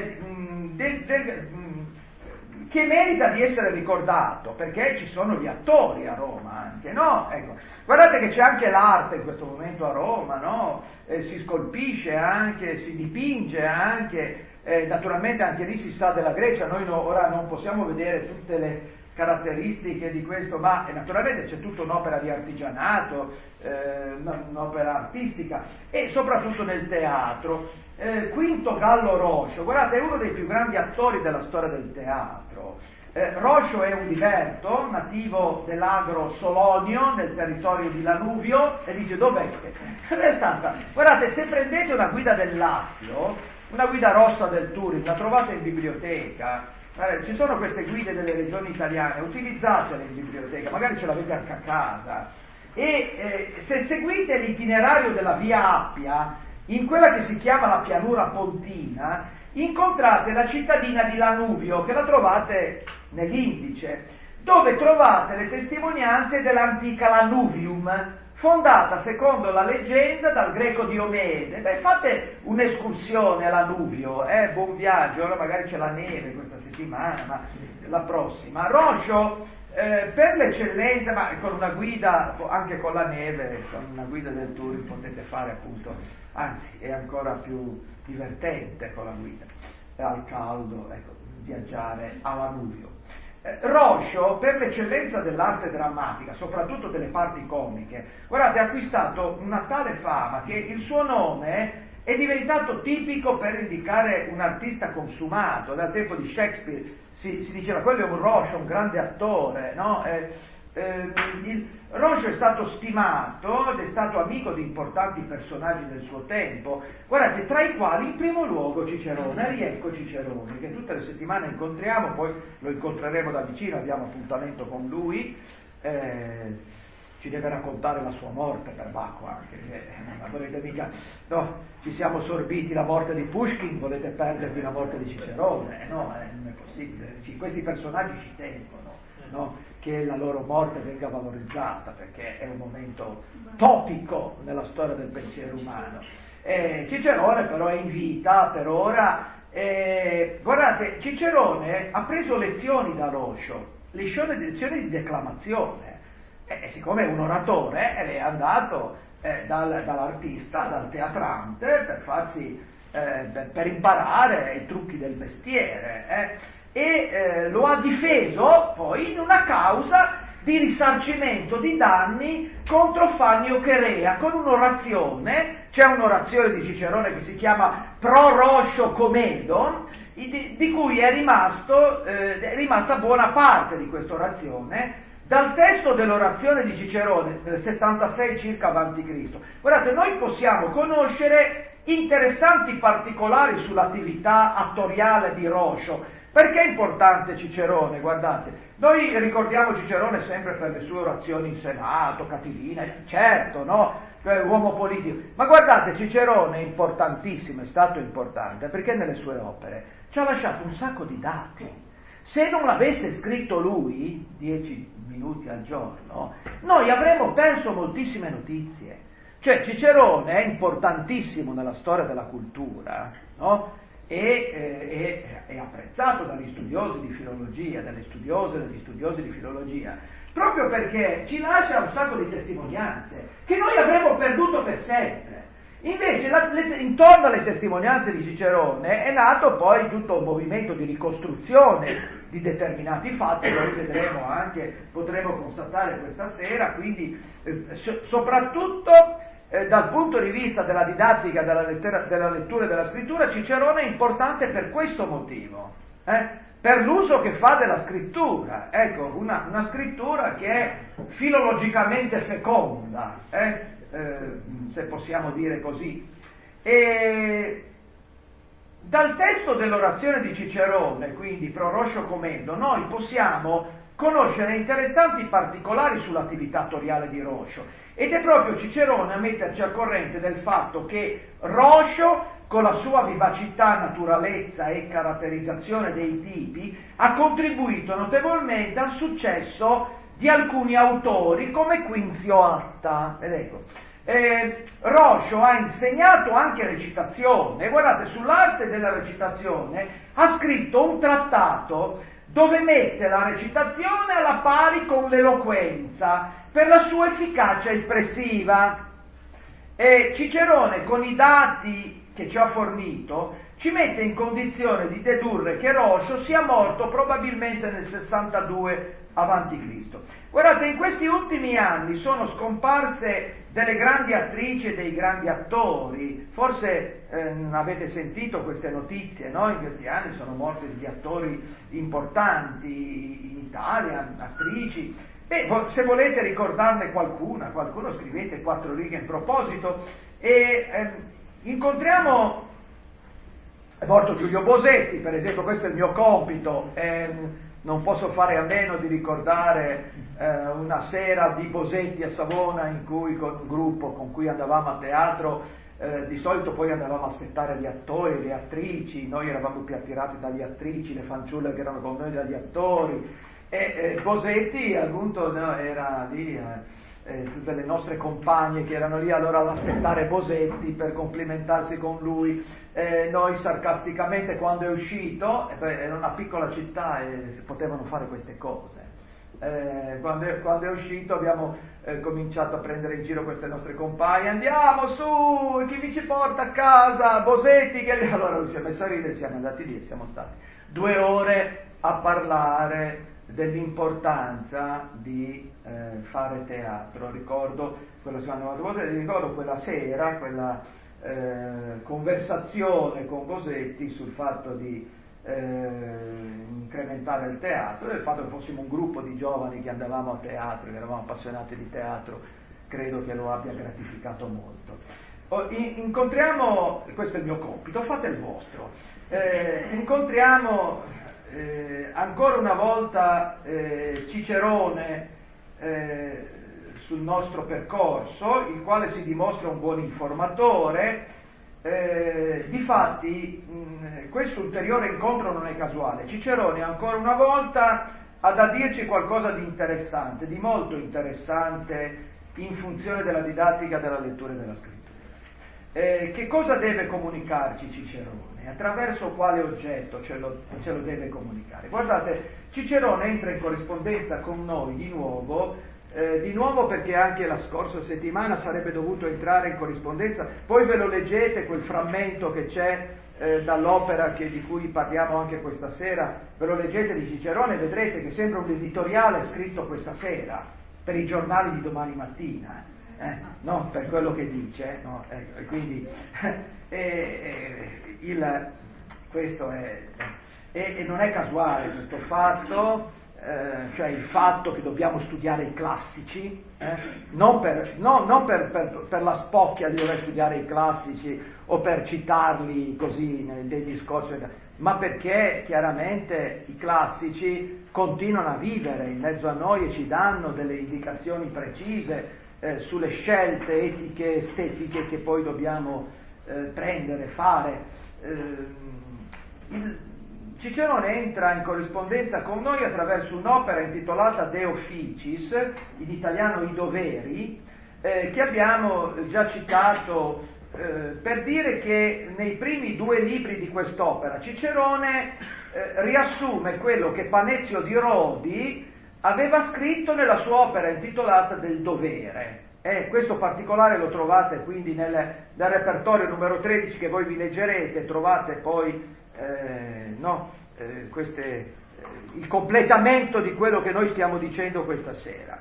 che merita di essere ricordato, perché ci sono gli attori a Roma anche, no? Ecco. Guardate che c'è anche l'arte in questo momento a Roma, no? Si scolpisce anche, si dipinge anche, naturalmente anche lì si sa della Grecia, noi ora non possiamo vedere tutte le caratteristiche di questo, ma naturalmente c'è tutta un'opera di artigianato, un'opera artistica, e soprattutto nel teatro. Quinto Gallo Roscio, guardate, è uno dei più grandi attori della storia del teatro. Roscio è un liberto, nativo dell'Agro Solonio, nel territorio di Lanuvio, e dice: dov'è? È stata? Guardate, se prendete una guida del Lazio, una guida rossa del Turin, la trovate in biblioteca, ci sono queste guide delle regioni italiane, utilizzatele in biblioteca, magari ce l'avete anche a casa, e se seguite l'itinerario della via Appia, in quella che si chiama la pianura pontina, incontrate la cittadina di Lanuvio, che la trovate nell'indice, dove trovate le testimonianze dell'antica Lanuvium, fondata secondo la leggenda dal greco Diomede. Beh, fate un'escursione a Lanuvio, buon viaggio. Ora magari c'è la neve questa settimana, ma la prossima. Roscio, per l'eccellenza, ma con una guida, anche con la neve, con una guida del Turin potete fare appunto, anzi è ancora più divertente con la guida, al caldo, ecco, viaggiare a Lanuvio. Roscio, per l'eccellenza dell'arte drammatica, soprattutto delle parti comiche, guardate, ha acquistato una tale fama che il suo nome è diventato tipico per indicare un artista consumato. Dal tempo di Shakespeare si diceva: quello è un Roscio, un grande attore, no? Roscio è stato stimato ed è stato amico di importanti personaggi del suo tempo, guardate, tra i quali in primo luogo Cicerone. Riecco Cicerone, che tutte le settimane incontriamo, poi lo incontreremo da vicino, abbiamo appuntamento con lui, ci deve raccontare la sua morte, per Bacco anche, ma volete mica, no, ci siamo sorbiti la morte di Pushkin, volete perdervi la morte di Cicerone? No, non è possibile. Questi personaggi ci tengono, no, che la loro morte venga valorizzata, perché è un momento topico nella storia del pensiero umano. Cicerone però è in vita per ora. Guardate, Cicerone ha preso lezioni da Roscio, lezioni di declamazione, siccome è un oratore, è andato dall'artista, dal teatrante, per farsi, per imparare i trucchi del mestiere, e lo ha difeso poi in una causa di risarcimento di danni contro Fannio Cherea, con un'orazione. C'è un'orazione di Cicerone che si chiama Pro Roscio Comedon, di cui è rimasta buona parte di questa orazione dal testo dell'orazione di Cicerone del 76 circa a.C. Guardate, noi possiamo conoscere interessanti particolari sull'attività attoriale di Roscio. Perché è importante Cicerone? Guardate, noi ricordiamo Cicerone sempre per le sue orazioni in Senato, Catilina, certo, no? Uomo politico. Ma guardate, Cicerone è importantissimo, è stato importante, perché nelle sue opere ci ha lasciato un sacco di dati. Se non l'avesse scritto lui, 10 minuti al giorno, noi avremmo perso moltissime notizie. Cioè Cicerone è importantissimo nella storia della cultura, no? E è apprezzato dagli studiosi di filologia, dalle studiose e dagli studiosi di filologia, proprio perché ci lascia un sacco di testimonianze che noi avremmo perduto per sempre. Invece intorno alle testimonianze di Cicerone è nato poi tutto un movimento di ricostruzione di determinati fatti, noi vedremo anche, potremo constatare questa sera, quindi soprattutto dal punto di vista della didattica, della lettura e della scrittura, Cicerone è importante per questo motivo, per l'uso che fa della scrittura, ecco, una scrittura che è filologicamente feconda, se possiamo dire così. E dal testo dell'orazione di Cicerone, quindi Pro Roscio Comendo, noi possiamo conoscere interessanti particolari sull'attività attoriale di Roscio, ed è proprio Cicerone a metterci al corrente del fatto che Roscio, con la sua vivacità, naturalezza e caratterizzazione dei tipi, ha contribuito notevolmente al successo di alcuni autori come Quinzio Atta. Ed ecco, Roscio ha insegnato anche recitazione, e guardate, sull'arte della recitazione ha scritto un trattato dove mette la recitazione alla pari con l'eloquenza per la sua efficacia espressiva. E Cicerone, con i dati che ci ha fornito, ci mette in condizione di dedurre che Roscio sia morto probabilmente nel 62 a.C. Guardate, in questi ultimi anni sono scomparse delle grandi attrici e dei grandi attori, forse avete sentito queste notizie, no? In questi anni sono morti degli attori importanti in Italia, attrici. Se volete ricordarne qualcuno scrivete 4 righe in proposito. Incontriamo, è morto Giulio Bosetti, per esempio, questo è il mio compito, non posso fare a meno di ricordare una sera di Bosetti a Savona in cui con un gruppo con cui andavamo a teatro, di solito poi andavamo a aspettare gli attori, le attrici, noi eravamo più attirati dagli attrici, le fanciulle che erano con noi dagli attori, e Bosetti appunto era lì, tutte le nostre compagne che erano lì allora ad aspettare Bosetti per complimentarsi con lui, noi sarcasticamente quando è uscito, era una piccola città e si potevano fare queste cose, quando è uscito abbiamo cominciato a prendere in giro queste nostre compagne, andiamo su, chi mi ci porta a casa, Bosetti, che allora lui si è messo a ridere, siamo andati lì e siamo stati 2 ore a parlare dell'importanza di fare teatro. Ricordo quella sera, quella conversazione con Bosetti sul fatto di incrementare il teatro, e il fatto che fossimo un gruppo di giovani che andavamo a teatro, che eravamo appassionati di teatro, credo che lo abbia gratificato molto. Incontriamo, questo è il mio compito, fate il vostro, incontriamo ancora una volta Cicerone sul nostro percorso, il quale si dimostra un buon informatore. Difatti questo ulteriore incontro non è casuale. Cicerone ancora una volta ha da dirci qualcosa di interessante, di molto interessante in funzione della didattica della lettura e della scrittura. Che cosa deve comunicarci Cicerone? Attraverso quale oggetto ce lo deve comunicare? Guardate, Cicerone entra in corrispondenza con noi di nuovo perché anche la scorsa settimana sarebbe dovuto entrare in corrispondenza, poi ve lo leggete quel frammento che c'è dall'opera di cui parliamo anche questa sera, ve lo leggete di Cicerone e vedrete che sembra un editoriale scritto questa sera per i giornali di domani mattina. Non per quello che dice, no? E quindi questo è e non è casuale questo fatto, cioè il fatto che dobbiamo studiare i classici, non per la spocchia di dover studiare i classici o per citarli così nei discorsi, ma perché chiaramente i classici continuano a vivere in mezzo a noi e ci danno delle indicazioni precise sulle scelte etiche e estetiche che poi dobbiamo fare. Cicerone entra in corrispondenza con noi attraverso un'opera intitolata De Officiis, in italiano I Doveri, che abbiamo già citato per dire che nei primi 2 libri di quest'opera Cicerone riassume quello che Panezio di Rodi aveva scritto nella sua opera intitolata Del dovere. Questo particolare lo trovate quindi nel repertorio numero 13 che voi vi leggerete, trovate poi il completamento di quello che noi stiamo dicendo questa sera.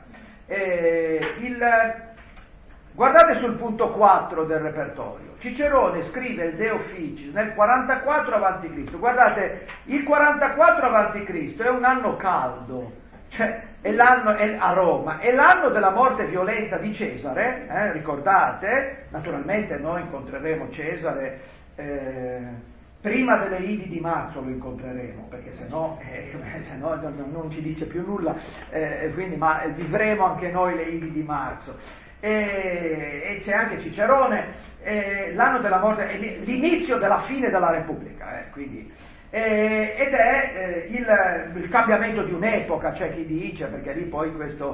Guardate sul punto 4 del repertorio. Cicerone scrive il De Officiis nel 44 a.C. Guardate, il 44 a.C. è un anno caldo, cioè è a Roma, è l'anno della morte violenta di Cesare, ricordate? Naturalmente noi incontreremo Cesare prima delle Idi di marzo, lo incontreremo, perché se no non ci dice più nulla, ma vivremo anche noi le Idi di marzo. E c'è anche Cicerone, l'anno della morte, l'inizio della fine della Repubblica, ed è il cambiamento di un'epoca, c'è chi dice, perché lì poi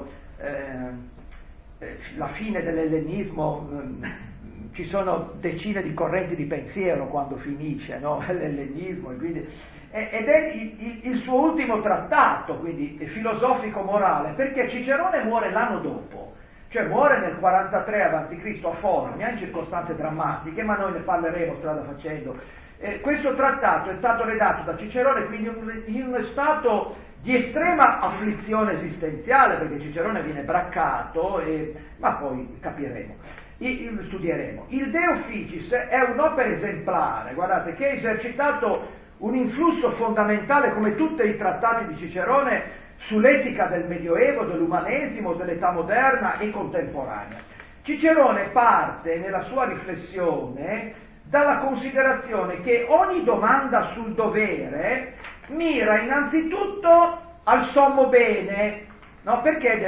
la fine dell'ellenismo, ci sono decine di correnti di pensiero quando finisce, no? L'ellenismo, ed è il suo ultimo trattato, quindi filosofico-morale, perché Cicerone muore l'anno dopo. Cioè muore nel 43 a.C. a Formia, in circostanze drammatiche, ma noi ne parleremo strada facendo. Questo trattato è stato redatto da Cicerone quindi in uno stato di estrema afflizione esistenziale, perché Cicerone viene braccato, ma poi capiremo, studieremo. Il De Officiis è un'opera esemplare, guardate, che ha esercitato un influsso fondamentale, come tutti i trattati di Cicerone, sull'etica del Medioevo, dell'umanesimo, dell'età moderna e contemporanea. Cicerone parte nella sua riflessione dalla considerazione che ogni domanda sul dovere mira innanzitutto al sommo bene. No, perché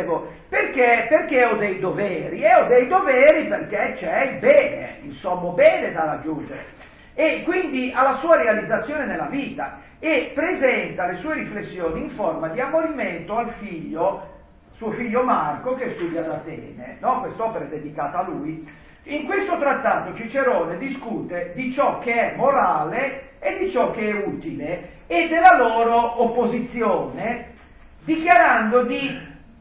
ho dei doveri? E ho dei doveri perché c'è il bene, il sommo bene da raggiungere. E quindi alla sua realizzazione nella vita, e presenta le sue riflessioni in forma di ammonimento al suo figlio Marco, che studia ad Atene, no? Quest'opera è dedicata a lui. In questo trattato Cicerone discute di ciò che è morale e di ciò che è utile e della loro opposizione, dichiarando di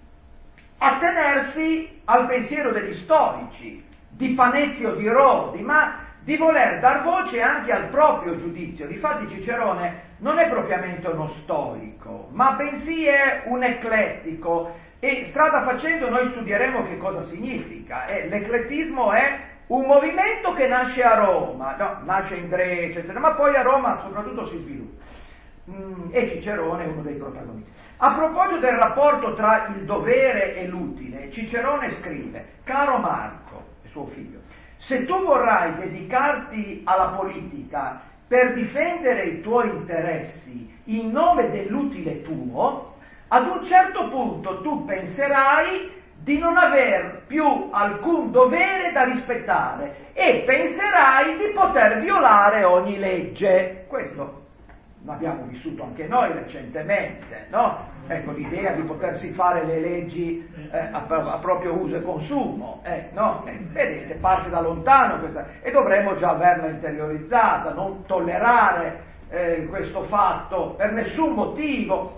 attenersi al pensiero degli storici, di Panezio di Rodi, ma di voler dar voce anche al proprio giudizio. Difatti Cicerone non è propriamente uno storico, ma bensì è un eclettico, e strada facendo noi studieremo che cosa significa. L'eclettismo è un movimento che nasce a Roma, no, nasce in Grecia, eccetera, ma poi a Roma soprattutto si sviluppa. E Cicerone è uno dei protagonisti. A proposito del rapporto tra il dovere e l'utile, Cicerone scrive: caro Marco, suo figlio, se tu vorrai dedicarti alla politica per difendere i tuoi interessi in nome dell'utile tuo, ad un certo punto tu penserai di non aver più alcun dovere da rispettare e penserai di poter violare ogni legge. Questo l'abbiamo vissuto anche noi recentemente, no? Ecco, l'idea di potersi fare le leggi a proprio uso e consumo, no? Vedete, parte da lontano questa, e dovremmo già averla interiorizzata, non tollerare questo fatto per nessun motivo.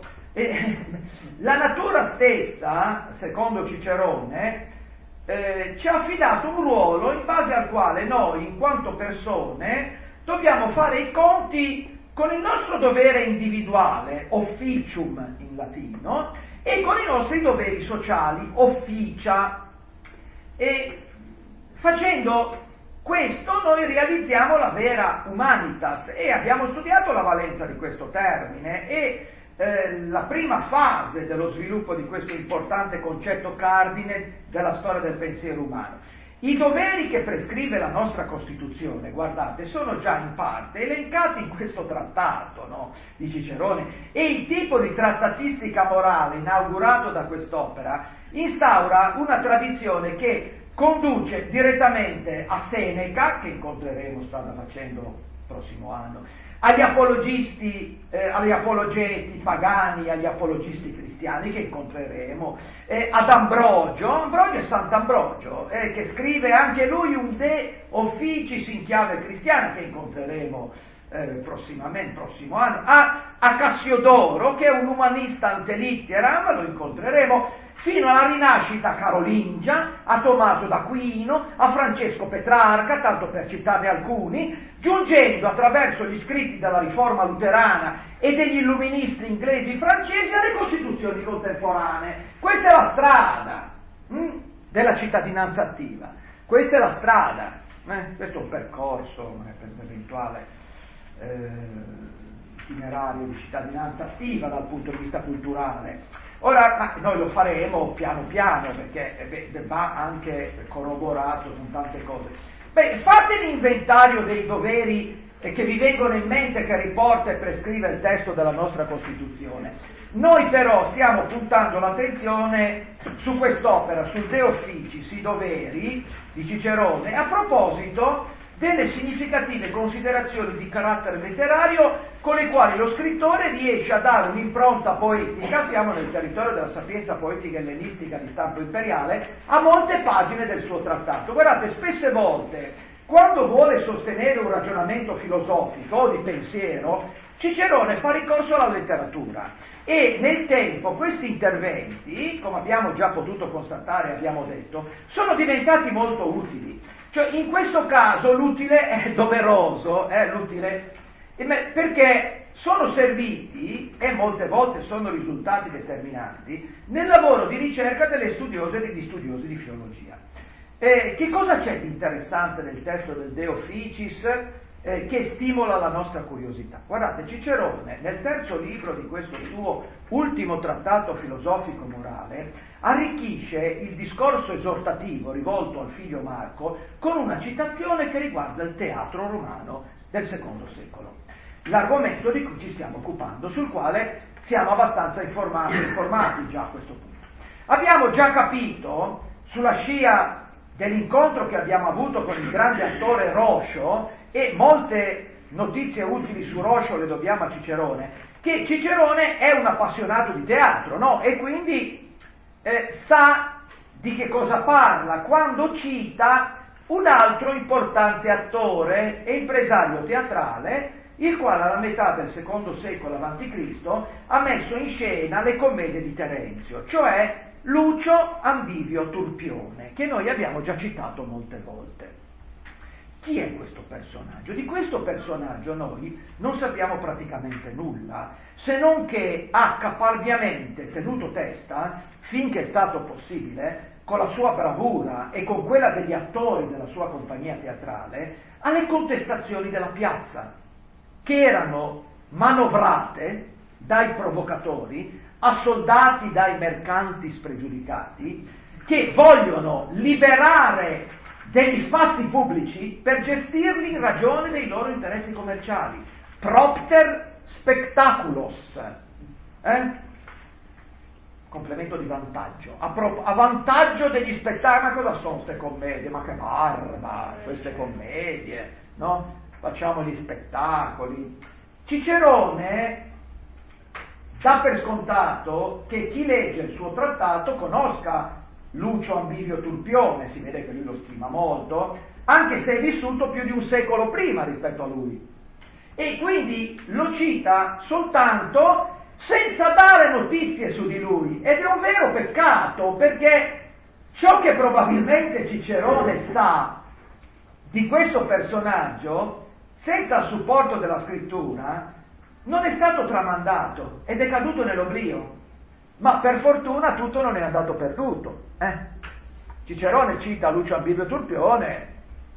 La natura stessa, secondo Cicerone, ci ha affidato un ruolo in base al quale noi, in quanto persone, dobbiamo fare i conti con il nostro dovere individuale, officium in latino, e con i nostri doveri sociali, officia. E facendo questo noi realizziamo la vera humanitas, e abbiamo studiato la valenza di questo termine, e la prima fase dello sviluppo di questo importante concetto cardine della storia del pensiero umano. I doveri che prescrive la nostra Costituzione, guardate, sono già in parte elencati in questo trattato, no, di Cicerone, e il tipo di trattatistica morale inaugurato da quest'opera instaura una tradizione che conduce direttamente a Seneca, che incontreremo strada facendo il prossimo anno, agli apologeti pagani, agli apologisti cristiani che incontreremo, ad Ambrogio è Sant'Ambrogio, che scrive anche lui un De Officiis in chiave cristiana, che incontreremo prossimamente, prossimo anno, a Cassiodoro, che è un umanista ante litteram, lo incontreremo, fino alla rinascita carolingia, a Tommaso d'Aquino, a Francesco Petrarca, tanto per citarne alcuni, giungendo attraverso gli scritti della riforma luterana e degli illuministi inglesi e francesi alle costituzioni contemporanee. Questa è la strada della cittadinanza attiva, questa è la strada, questo è un percorso per l'eventuale itinerario di cittadinanza attiva dal punto di vista culturale. Ora, noi lo faremo piano piano, perché va anche corroborato con tante cose. Fate l'inventario dei doveri che vi vengono in mente, che riporta e prescrive il testo della nostra Costituzione. Noi però stiamo puntando l'attenzione su quest'opera, sul De Officiis, i doveri di Cicerone, a proposito delle significative considerazioni di carattere letterario con le quali lo scrittore riesce a dare un'impronta poetica, siamo nel territorio della sapienza poetica ellenistica di stampo imperiale, a molte pagine del suo trattato. Guardate, spesse volte, quando vuole sostenere un ragionamento filosofico o di pensiero, Cicerone fa ricorso alla letteratura e nel tempo questi interventi, come abbiamo già potuto constatare e abbiamo detto, sono diventati molto utili. Cioè, in questo caso l'utile è doveroso, perché sono serviti, e molte volte sono risultati determinanti, nel lavoro di ricerca delle studiose e degli studiosi di filologia. Che cosa c'è di interessante nel testo del De Officiis che stimola la nostra curiosità? Guardate, Cicerone, nel terzo libro di questo suo ultimo trattato filosofico-morale, arricchisce il discorso esortativo rivolto al figlio Marco con una citazione che riguarda il teatro romano del secondo secolo, l'argomento di cui ci stiamo occupando, sul quale siamo abbastanza informati già a questo punto. Abbiamo già capito, sulla scia dell'incontro che abbiamo avuto con il grande attore Roscio, e molte notizie utili su Roscio le dobbiamo a Cicerone, che Cicerone è un appassionato di teatro, no? E quindi sa di che cosa parla quando cita un altro importante attore e impresario teatrale, il quale alla metà del secondo secolo a.C. ha messo in scena le commedie di Terenzio, cioè Lucio Ambivio Turpione, che noi abbiamo già citato molte volte. Chi è questo personaggio? Di questo personaggio noi non sappiamo praticamente nulla, se non che ha caparbiamente tenuto testa, finché è stato possibile, con la sua bravura e con quella degli attori della sua compagnia teatrale, alle contestazioni della piazza, che erano manovrate dai provocatori, assoldati dai mercanti spregiudicati, che vogliono liberare degli spazi pubblici per gestirli in ragione dei loro interessi commerciali. Propter spectaculos, complemento di vantaggio, a vantaggio degli spettacoli. Ma cosa sono queste commedie? Ma che barba queste commedie, no? Facciamo gli spettacoli. Cicerone dà per scontato che chi legge il suo trattato conosca Lucio Ambivio Turpione, si vede che lui lo stima molto, anche se è vissuto più di un secolo prima rispetto a lui, e quindi lo cita soltanto senza dare notizie su di lui, ed è un vero peccato, perché ciò che probabilmente Cicerone sa di questo personaggio, senza il supporto della scrittura, non è stato tramandato ed è caduto nell'oblio. Ma per fortuna tutto non è andato perduto. Cicerone cita Lucio Ambivio Turpione,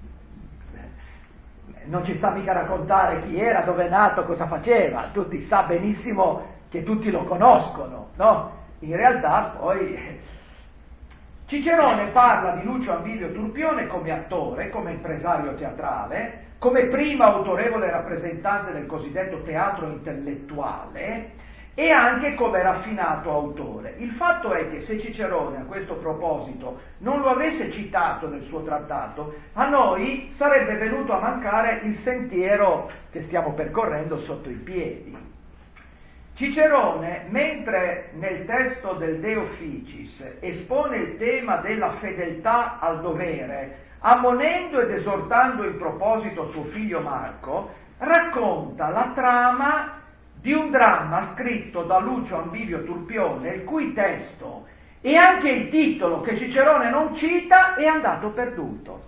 non ci sta mica a raccontare chi era, dove è nato, cosa faceva, tutti sa benissimo che tutti lo conoscono, no? In realtà poi Cicerone parla di Lucio Ambivio Turpione come attore, come impresario teatrale, come primo autorevole rappresentante del cosiddetto teatro intellettuale, e anche come raffinato autore. Il fatto è che se Cicerone a questo proposito non lo avesse citato nel suo trattato, a noi sarebbe venuto a mancare il sentiero che stiamo percorrendo sotto i piedi. Cicerone, mentre nel testo del De Officiis espone il tema della fedeltà al dovere, ammonendo ed esortando in proposito suo figlio Marco, racconta la trama di un dramma scritto da Lucio Anbivio Turpione, il cui testo e anche il titolo, che Cicerone non cita, è andato perduto.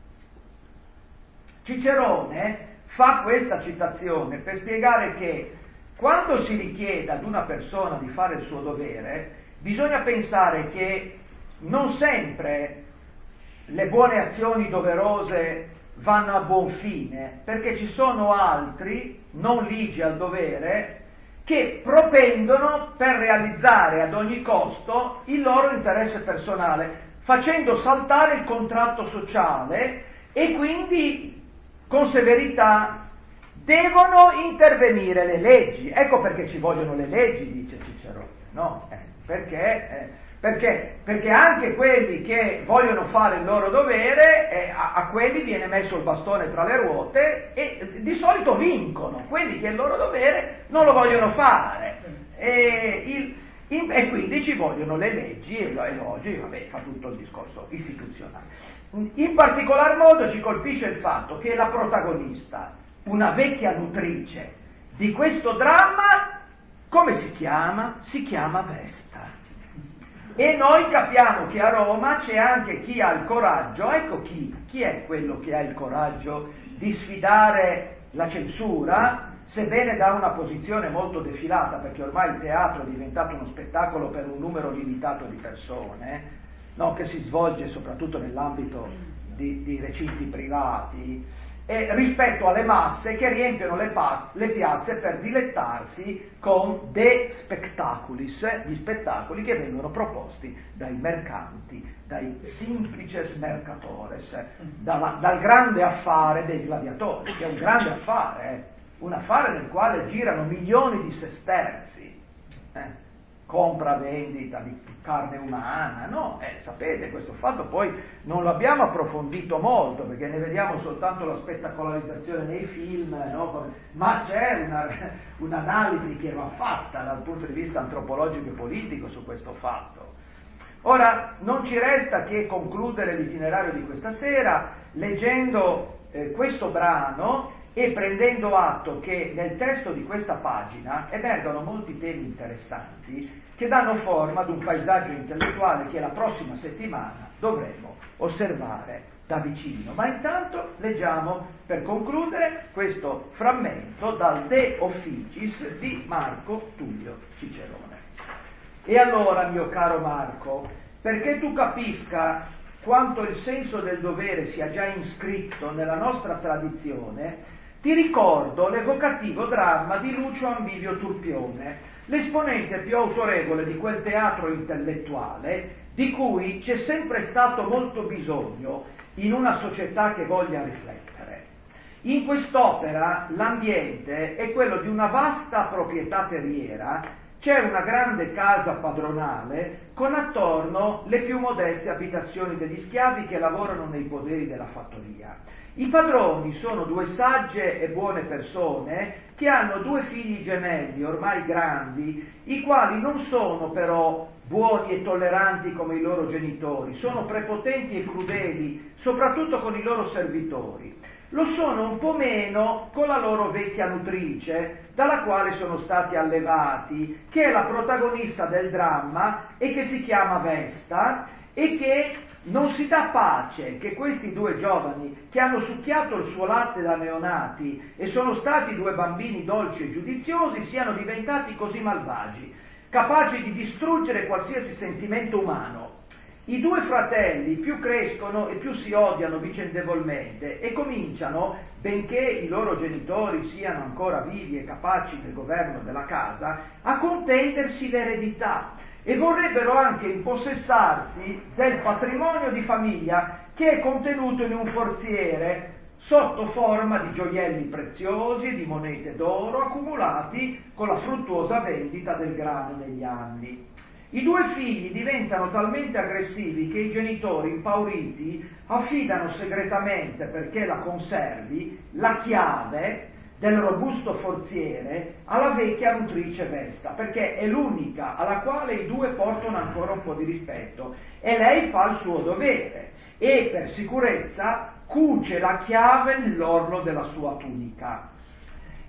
Cicerone fa questa citazione per spiegare che quando si richiede ad una persona di fare il suo dovere, bisogna pensare che non sempre le buone azioni doverose vanno a buon fine, perché ci sono altri, non ligi al dovere, che propendono per realizzare ad ogni costo il loro interesse personale, facendo saltare il contratto sociale e quindi con severità devono intervenire le leggi. Ecco perché ci vogliono le leggi, dice Cicerone, no? Perché anche quelli che vogliono fare il loro dovere, a quelli viene messo il bastone tra le ruote e di solito vincono quelli che il loro dovere non lo vogliono fare. E quindi ci vogliono le leggi e oggi, fa tutto il discorso istituzionale. In particolar modo ci colpisce il fatto che la protagonista, una vecchia nutrice di questo dramma, come si chiama? Si chiama Vesta. E noi capiamo che a Roma c'è anche chi ha il coraggio, ecco chi è quello che ha il coraggio di sfidare la censura, sebbene da una posizione molto defilata, perché ormai il teatro è diventato uno spettacolo per un numero limitato di persone, no, che si svolge soprattutto nell'ambito di recinti privati, rispetto alle masse che riempiono le piazze per dilettarsi con de spectaculis, gli spettacoli che vengono proposti dai mercanti, dai simplices mercatores, dal grande affare dei gladiatori, che è un grande affare, un affare nel quale girano milioni di sesterzi, compra-vendita di carne umana, no? Sapete, questo fatto poi non lo abbiamo approfondito molto, perché ne vediamo soltanto la spettacolarizzazione nei film, no? Ma c'è un'analisi che va fatta dal punto di vista antropologico e politico su questo fatto. Ora, non ci resta che concludere l'itinerario di questa sera leggendo questo brano e prendendo atto che nel testo di questa pagina emergono molti temi interessanti che danno forma ad un paesaggio intellettuale che la prossima settimana dovremo osservare da vicino. Ma intanto leggiamo, per concludere, questo frammento dal De Officiis di Marco Tullio Cicerone. E allora, mio caro Marco, perché tu capisca quanto il senso del dovere sia già iscritto nella nostra tradizione, ti ricordo l'evocativo dramma di Lucio Anbivio Turpione, l'esponente più autorevole di quel teatro intellettuale di cui c'è sempre stato molto bisogno in una società che voglia riflettere. In quest'opera l'ambiente è quello di una vasta proprietà terriera, c'è una grande casa padronale con attorno le più modeste abitazioni degli schiavi che lavorano nei poderi della fattoria. I padroni sono due sagge e buone persone che hanno due figli gemelli ormai grandi, i quali non sono però buoni e tolleranti come i loro genitori, sono prepotenti e crudeli, soprattutto con i loro servitori. Lo sono un po' meno con la loro vecchia nutrice, dalla quale sono stati allevati, che è la protagonista del dramma e che si chiama Vesta e che non si dà pace che questi due giovani che hanno succhiato il suo latte da neonati e sono stati due bambini dolci e giudiziosi siano diventati così malvagi, capaci di distruggere qualsiasi sentimento umano. I due fratelli più crescono e più si odiano vicendevolmente e cominciano, benché i loro genitori siano ancora vivi e capaci del governo della casa, a contendersi l'eredità e vorrebbero anche impossessarsi del patrimonio di famiglia che è contenuto in un forziere sotto forma di gioielli preziosi e di monete d'oro accumulati con la fruttuosa vendita del grano negli anni. I due figli diventano talmente aggressivi che i genitori, impauriti, affidano segretamente, perché la conservi, la chiave del robusto forziere alla vecchia nutrice Vesta, perché è l'unica alla quale i due portano ancora un po' di rispetto e lei fa il suo dovere e per sicurezza cuce la chiave nell'orlo della sua tunica.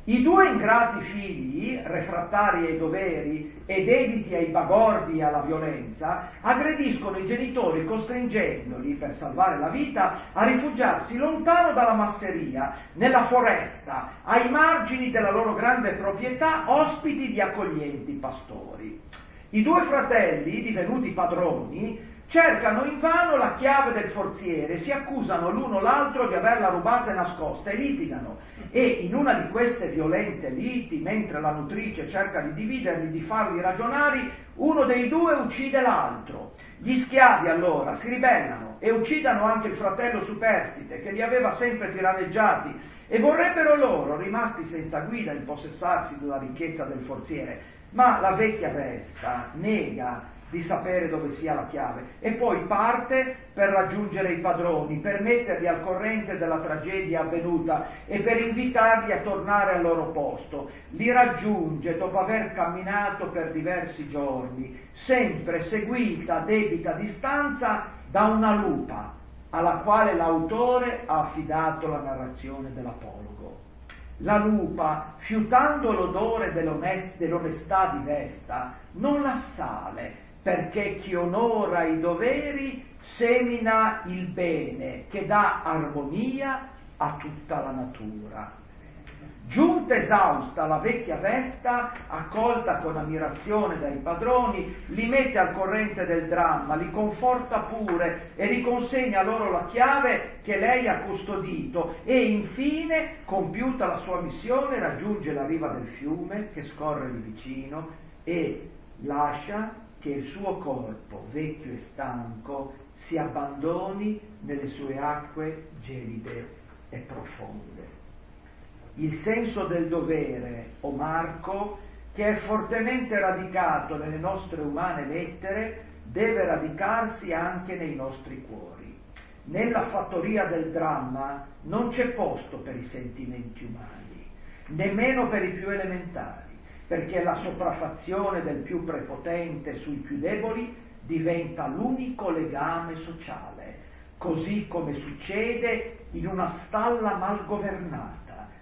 I due ingrati figli, refrattari ai doveri e dediti ai bagordi e alla violenza, aggrediscono i genitori costringendoli, per salvare la vita, a rifugiarsi lontano dalla masseria, nella foresta, ai margini della loro grande proprietà, ospiti di accoglienti pastori. I due fratelli, divenuti padroni, cercano invano la chiave del forziere, si accusano l'uno l'altro di averla rubata e nascosta e litigano. E in una di queste violente liti, mentre la nutrice cerca di dividerli, di farli ragionare, uno dei due uccide l'altro. Gli schiavi allora si ribellano e uccidono anche il fratello superstite che li aveva sempre tiraneggiati e vorrebbero loro, rimasti senza guida, impossessarsi della ricchezza del forziere. Ma la vecchia Vesta nega di sapere dove sia la chiave e poi parte per raggiungere i padroni, per metterli al corrente della tragedia avvenuta e per invitarli a tornare al loro posto. Li raggiunge dopo aver camminato per diversi giorni, sempre seguita a debita distanza da una lupa alla quale l'autore ha affidato la narrazione dell'apologo. La lupa, fiutando l'odore dell'onestà di Vesta, non l'assale, perché chi onora i doveri semina il bene che dà armonia a tutta la natura. Giunta esausta la vecchia Vesta, accolta con ammirazione dai padroni, li mette al corrente del dramma, li conforta pure e riconsegna loro la chiave che lei ha custodito e infine, compiuta la sua missione, raggiunge la riva del fiume che scorre lì vicino e lascia che il suo corpo, vecchio e stanco, si abbandoni nelle sue acque gelide e profonde. Il senso del dovere, o Marco, che è fortemente radicato nelle nostre umane lettere, deve radicarsi anche nei nostri cuori. Nella fattoria del dramma non c'è posto per i sentimenti umani, nemmeno per i più elementari, perché la sopraffazione del più prepotente sui più deboli diventa l'unico legame sociale, così come succede in una stalla mal governata,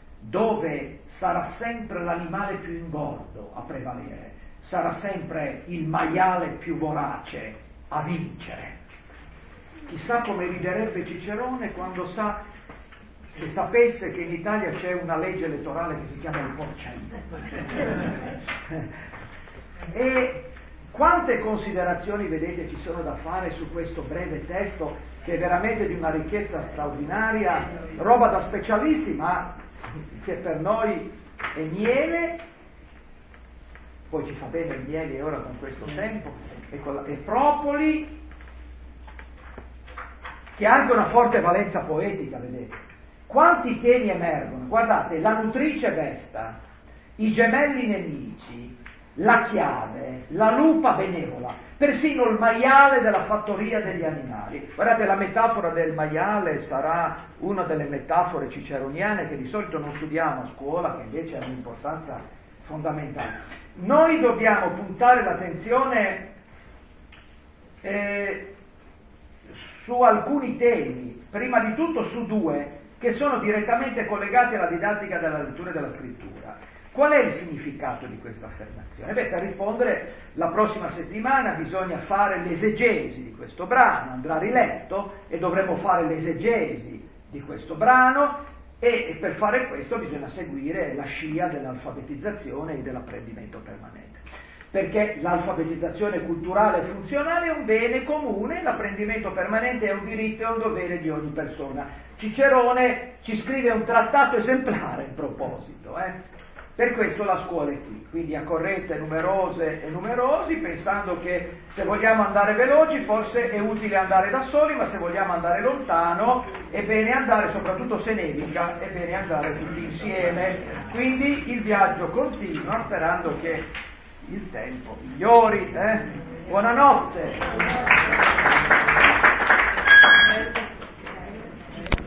dove sarà sempre l'animale più ingordo a prevalere, sarà sempre il maiale più vorace a vincere. Chissà come riderebbe Cicerone quando se sapesse che in Italia c'è una legge elettorale che si chiama il porcento. E quante considerazioni, vedete, ci sono da fare su questo breve testo che è veramente di una ricchezza straordinaria, roba da specialisti, ma che per noi è miele, poi ci fa bene il miele ora con questo tempo, e propoli, che ha anche una forte valenza poetica, vedete. Quanti temi emergono? Guardate, la nutrice Vesta, i gemelli nemici, la chiave, la lupa benevola, persino il maiale della fattoria degli animali. Guardate, la metafora del maiale sarà una delle metafore ciceroniane che di solito non studiamo a scuola, che invece ha un'importanza fondamentale. Noi dobbiamo puntare l'attenzione su alcuni temi, prima di tutto su due, che sono direttamente collegati alla didattica della lettura e della scrittura. Qual è il significato di questa affermazione? Per rispondere, la prossima settimana bisogna fare l'esegesi di questo brano, andrà riletto e dovremo fare l'esegesi di questo brano e per fare questo bisogna seguire la scia dell'alfabetizzazione e dell'apprendimento permanente. Perché l'alfabetizzazione culturale e funzionale è un bene comune, l'apprendimento permanente è un diritto e un dovere di ogni persona. Cicerone ci scrive un trattato esemplare in proposito. Per questo la scuola è qui, quindi accorrete numerose e numerosi, pensando che se vogliamo andare veloci forse è utile andare da soli, ma se vogliamo andare lontano è bene andare, soprattutto se nevica, è bene andare tutti insieme. Quindi il viaggio continua, sperando che il tempo migliori. Buonanotte.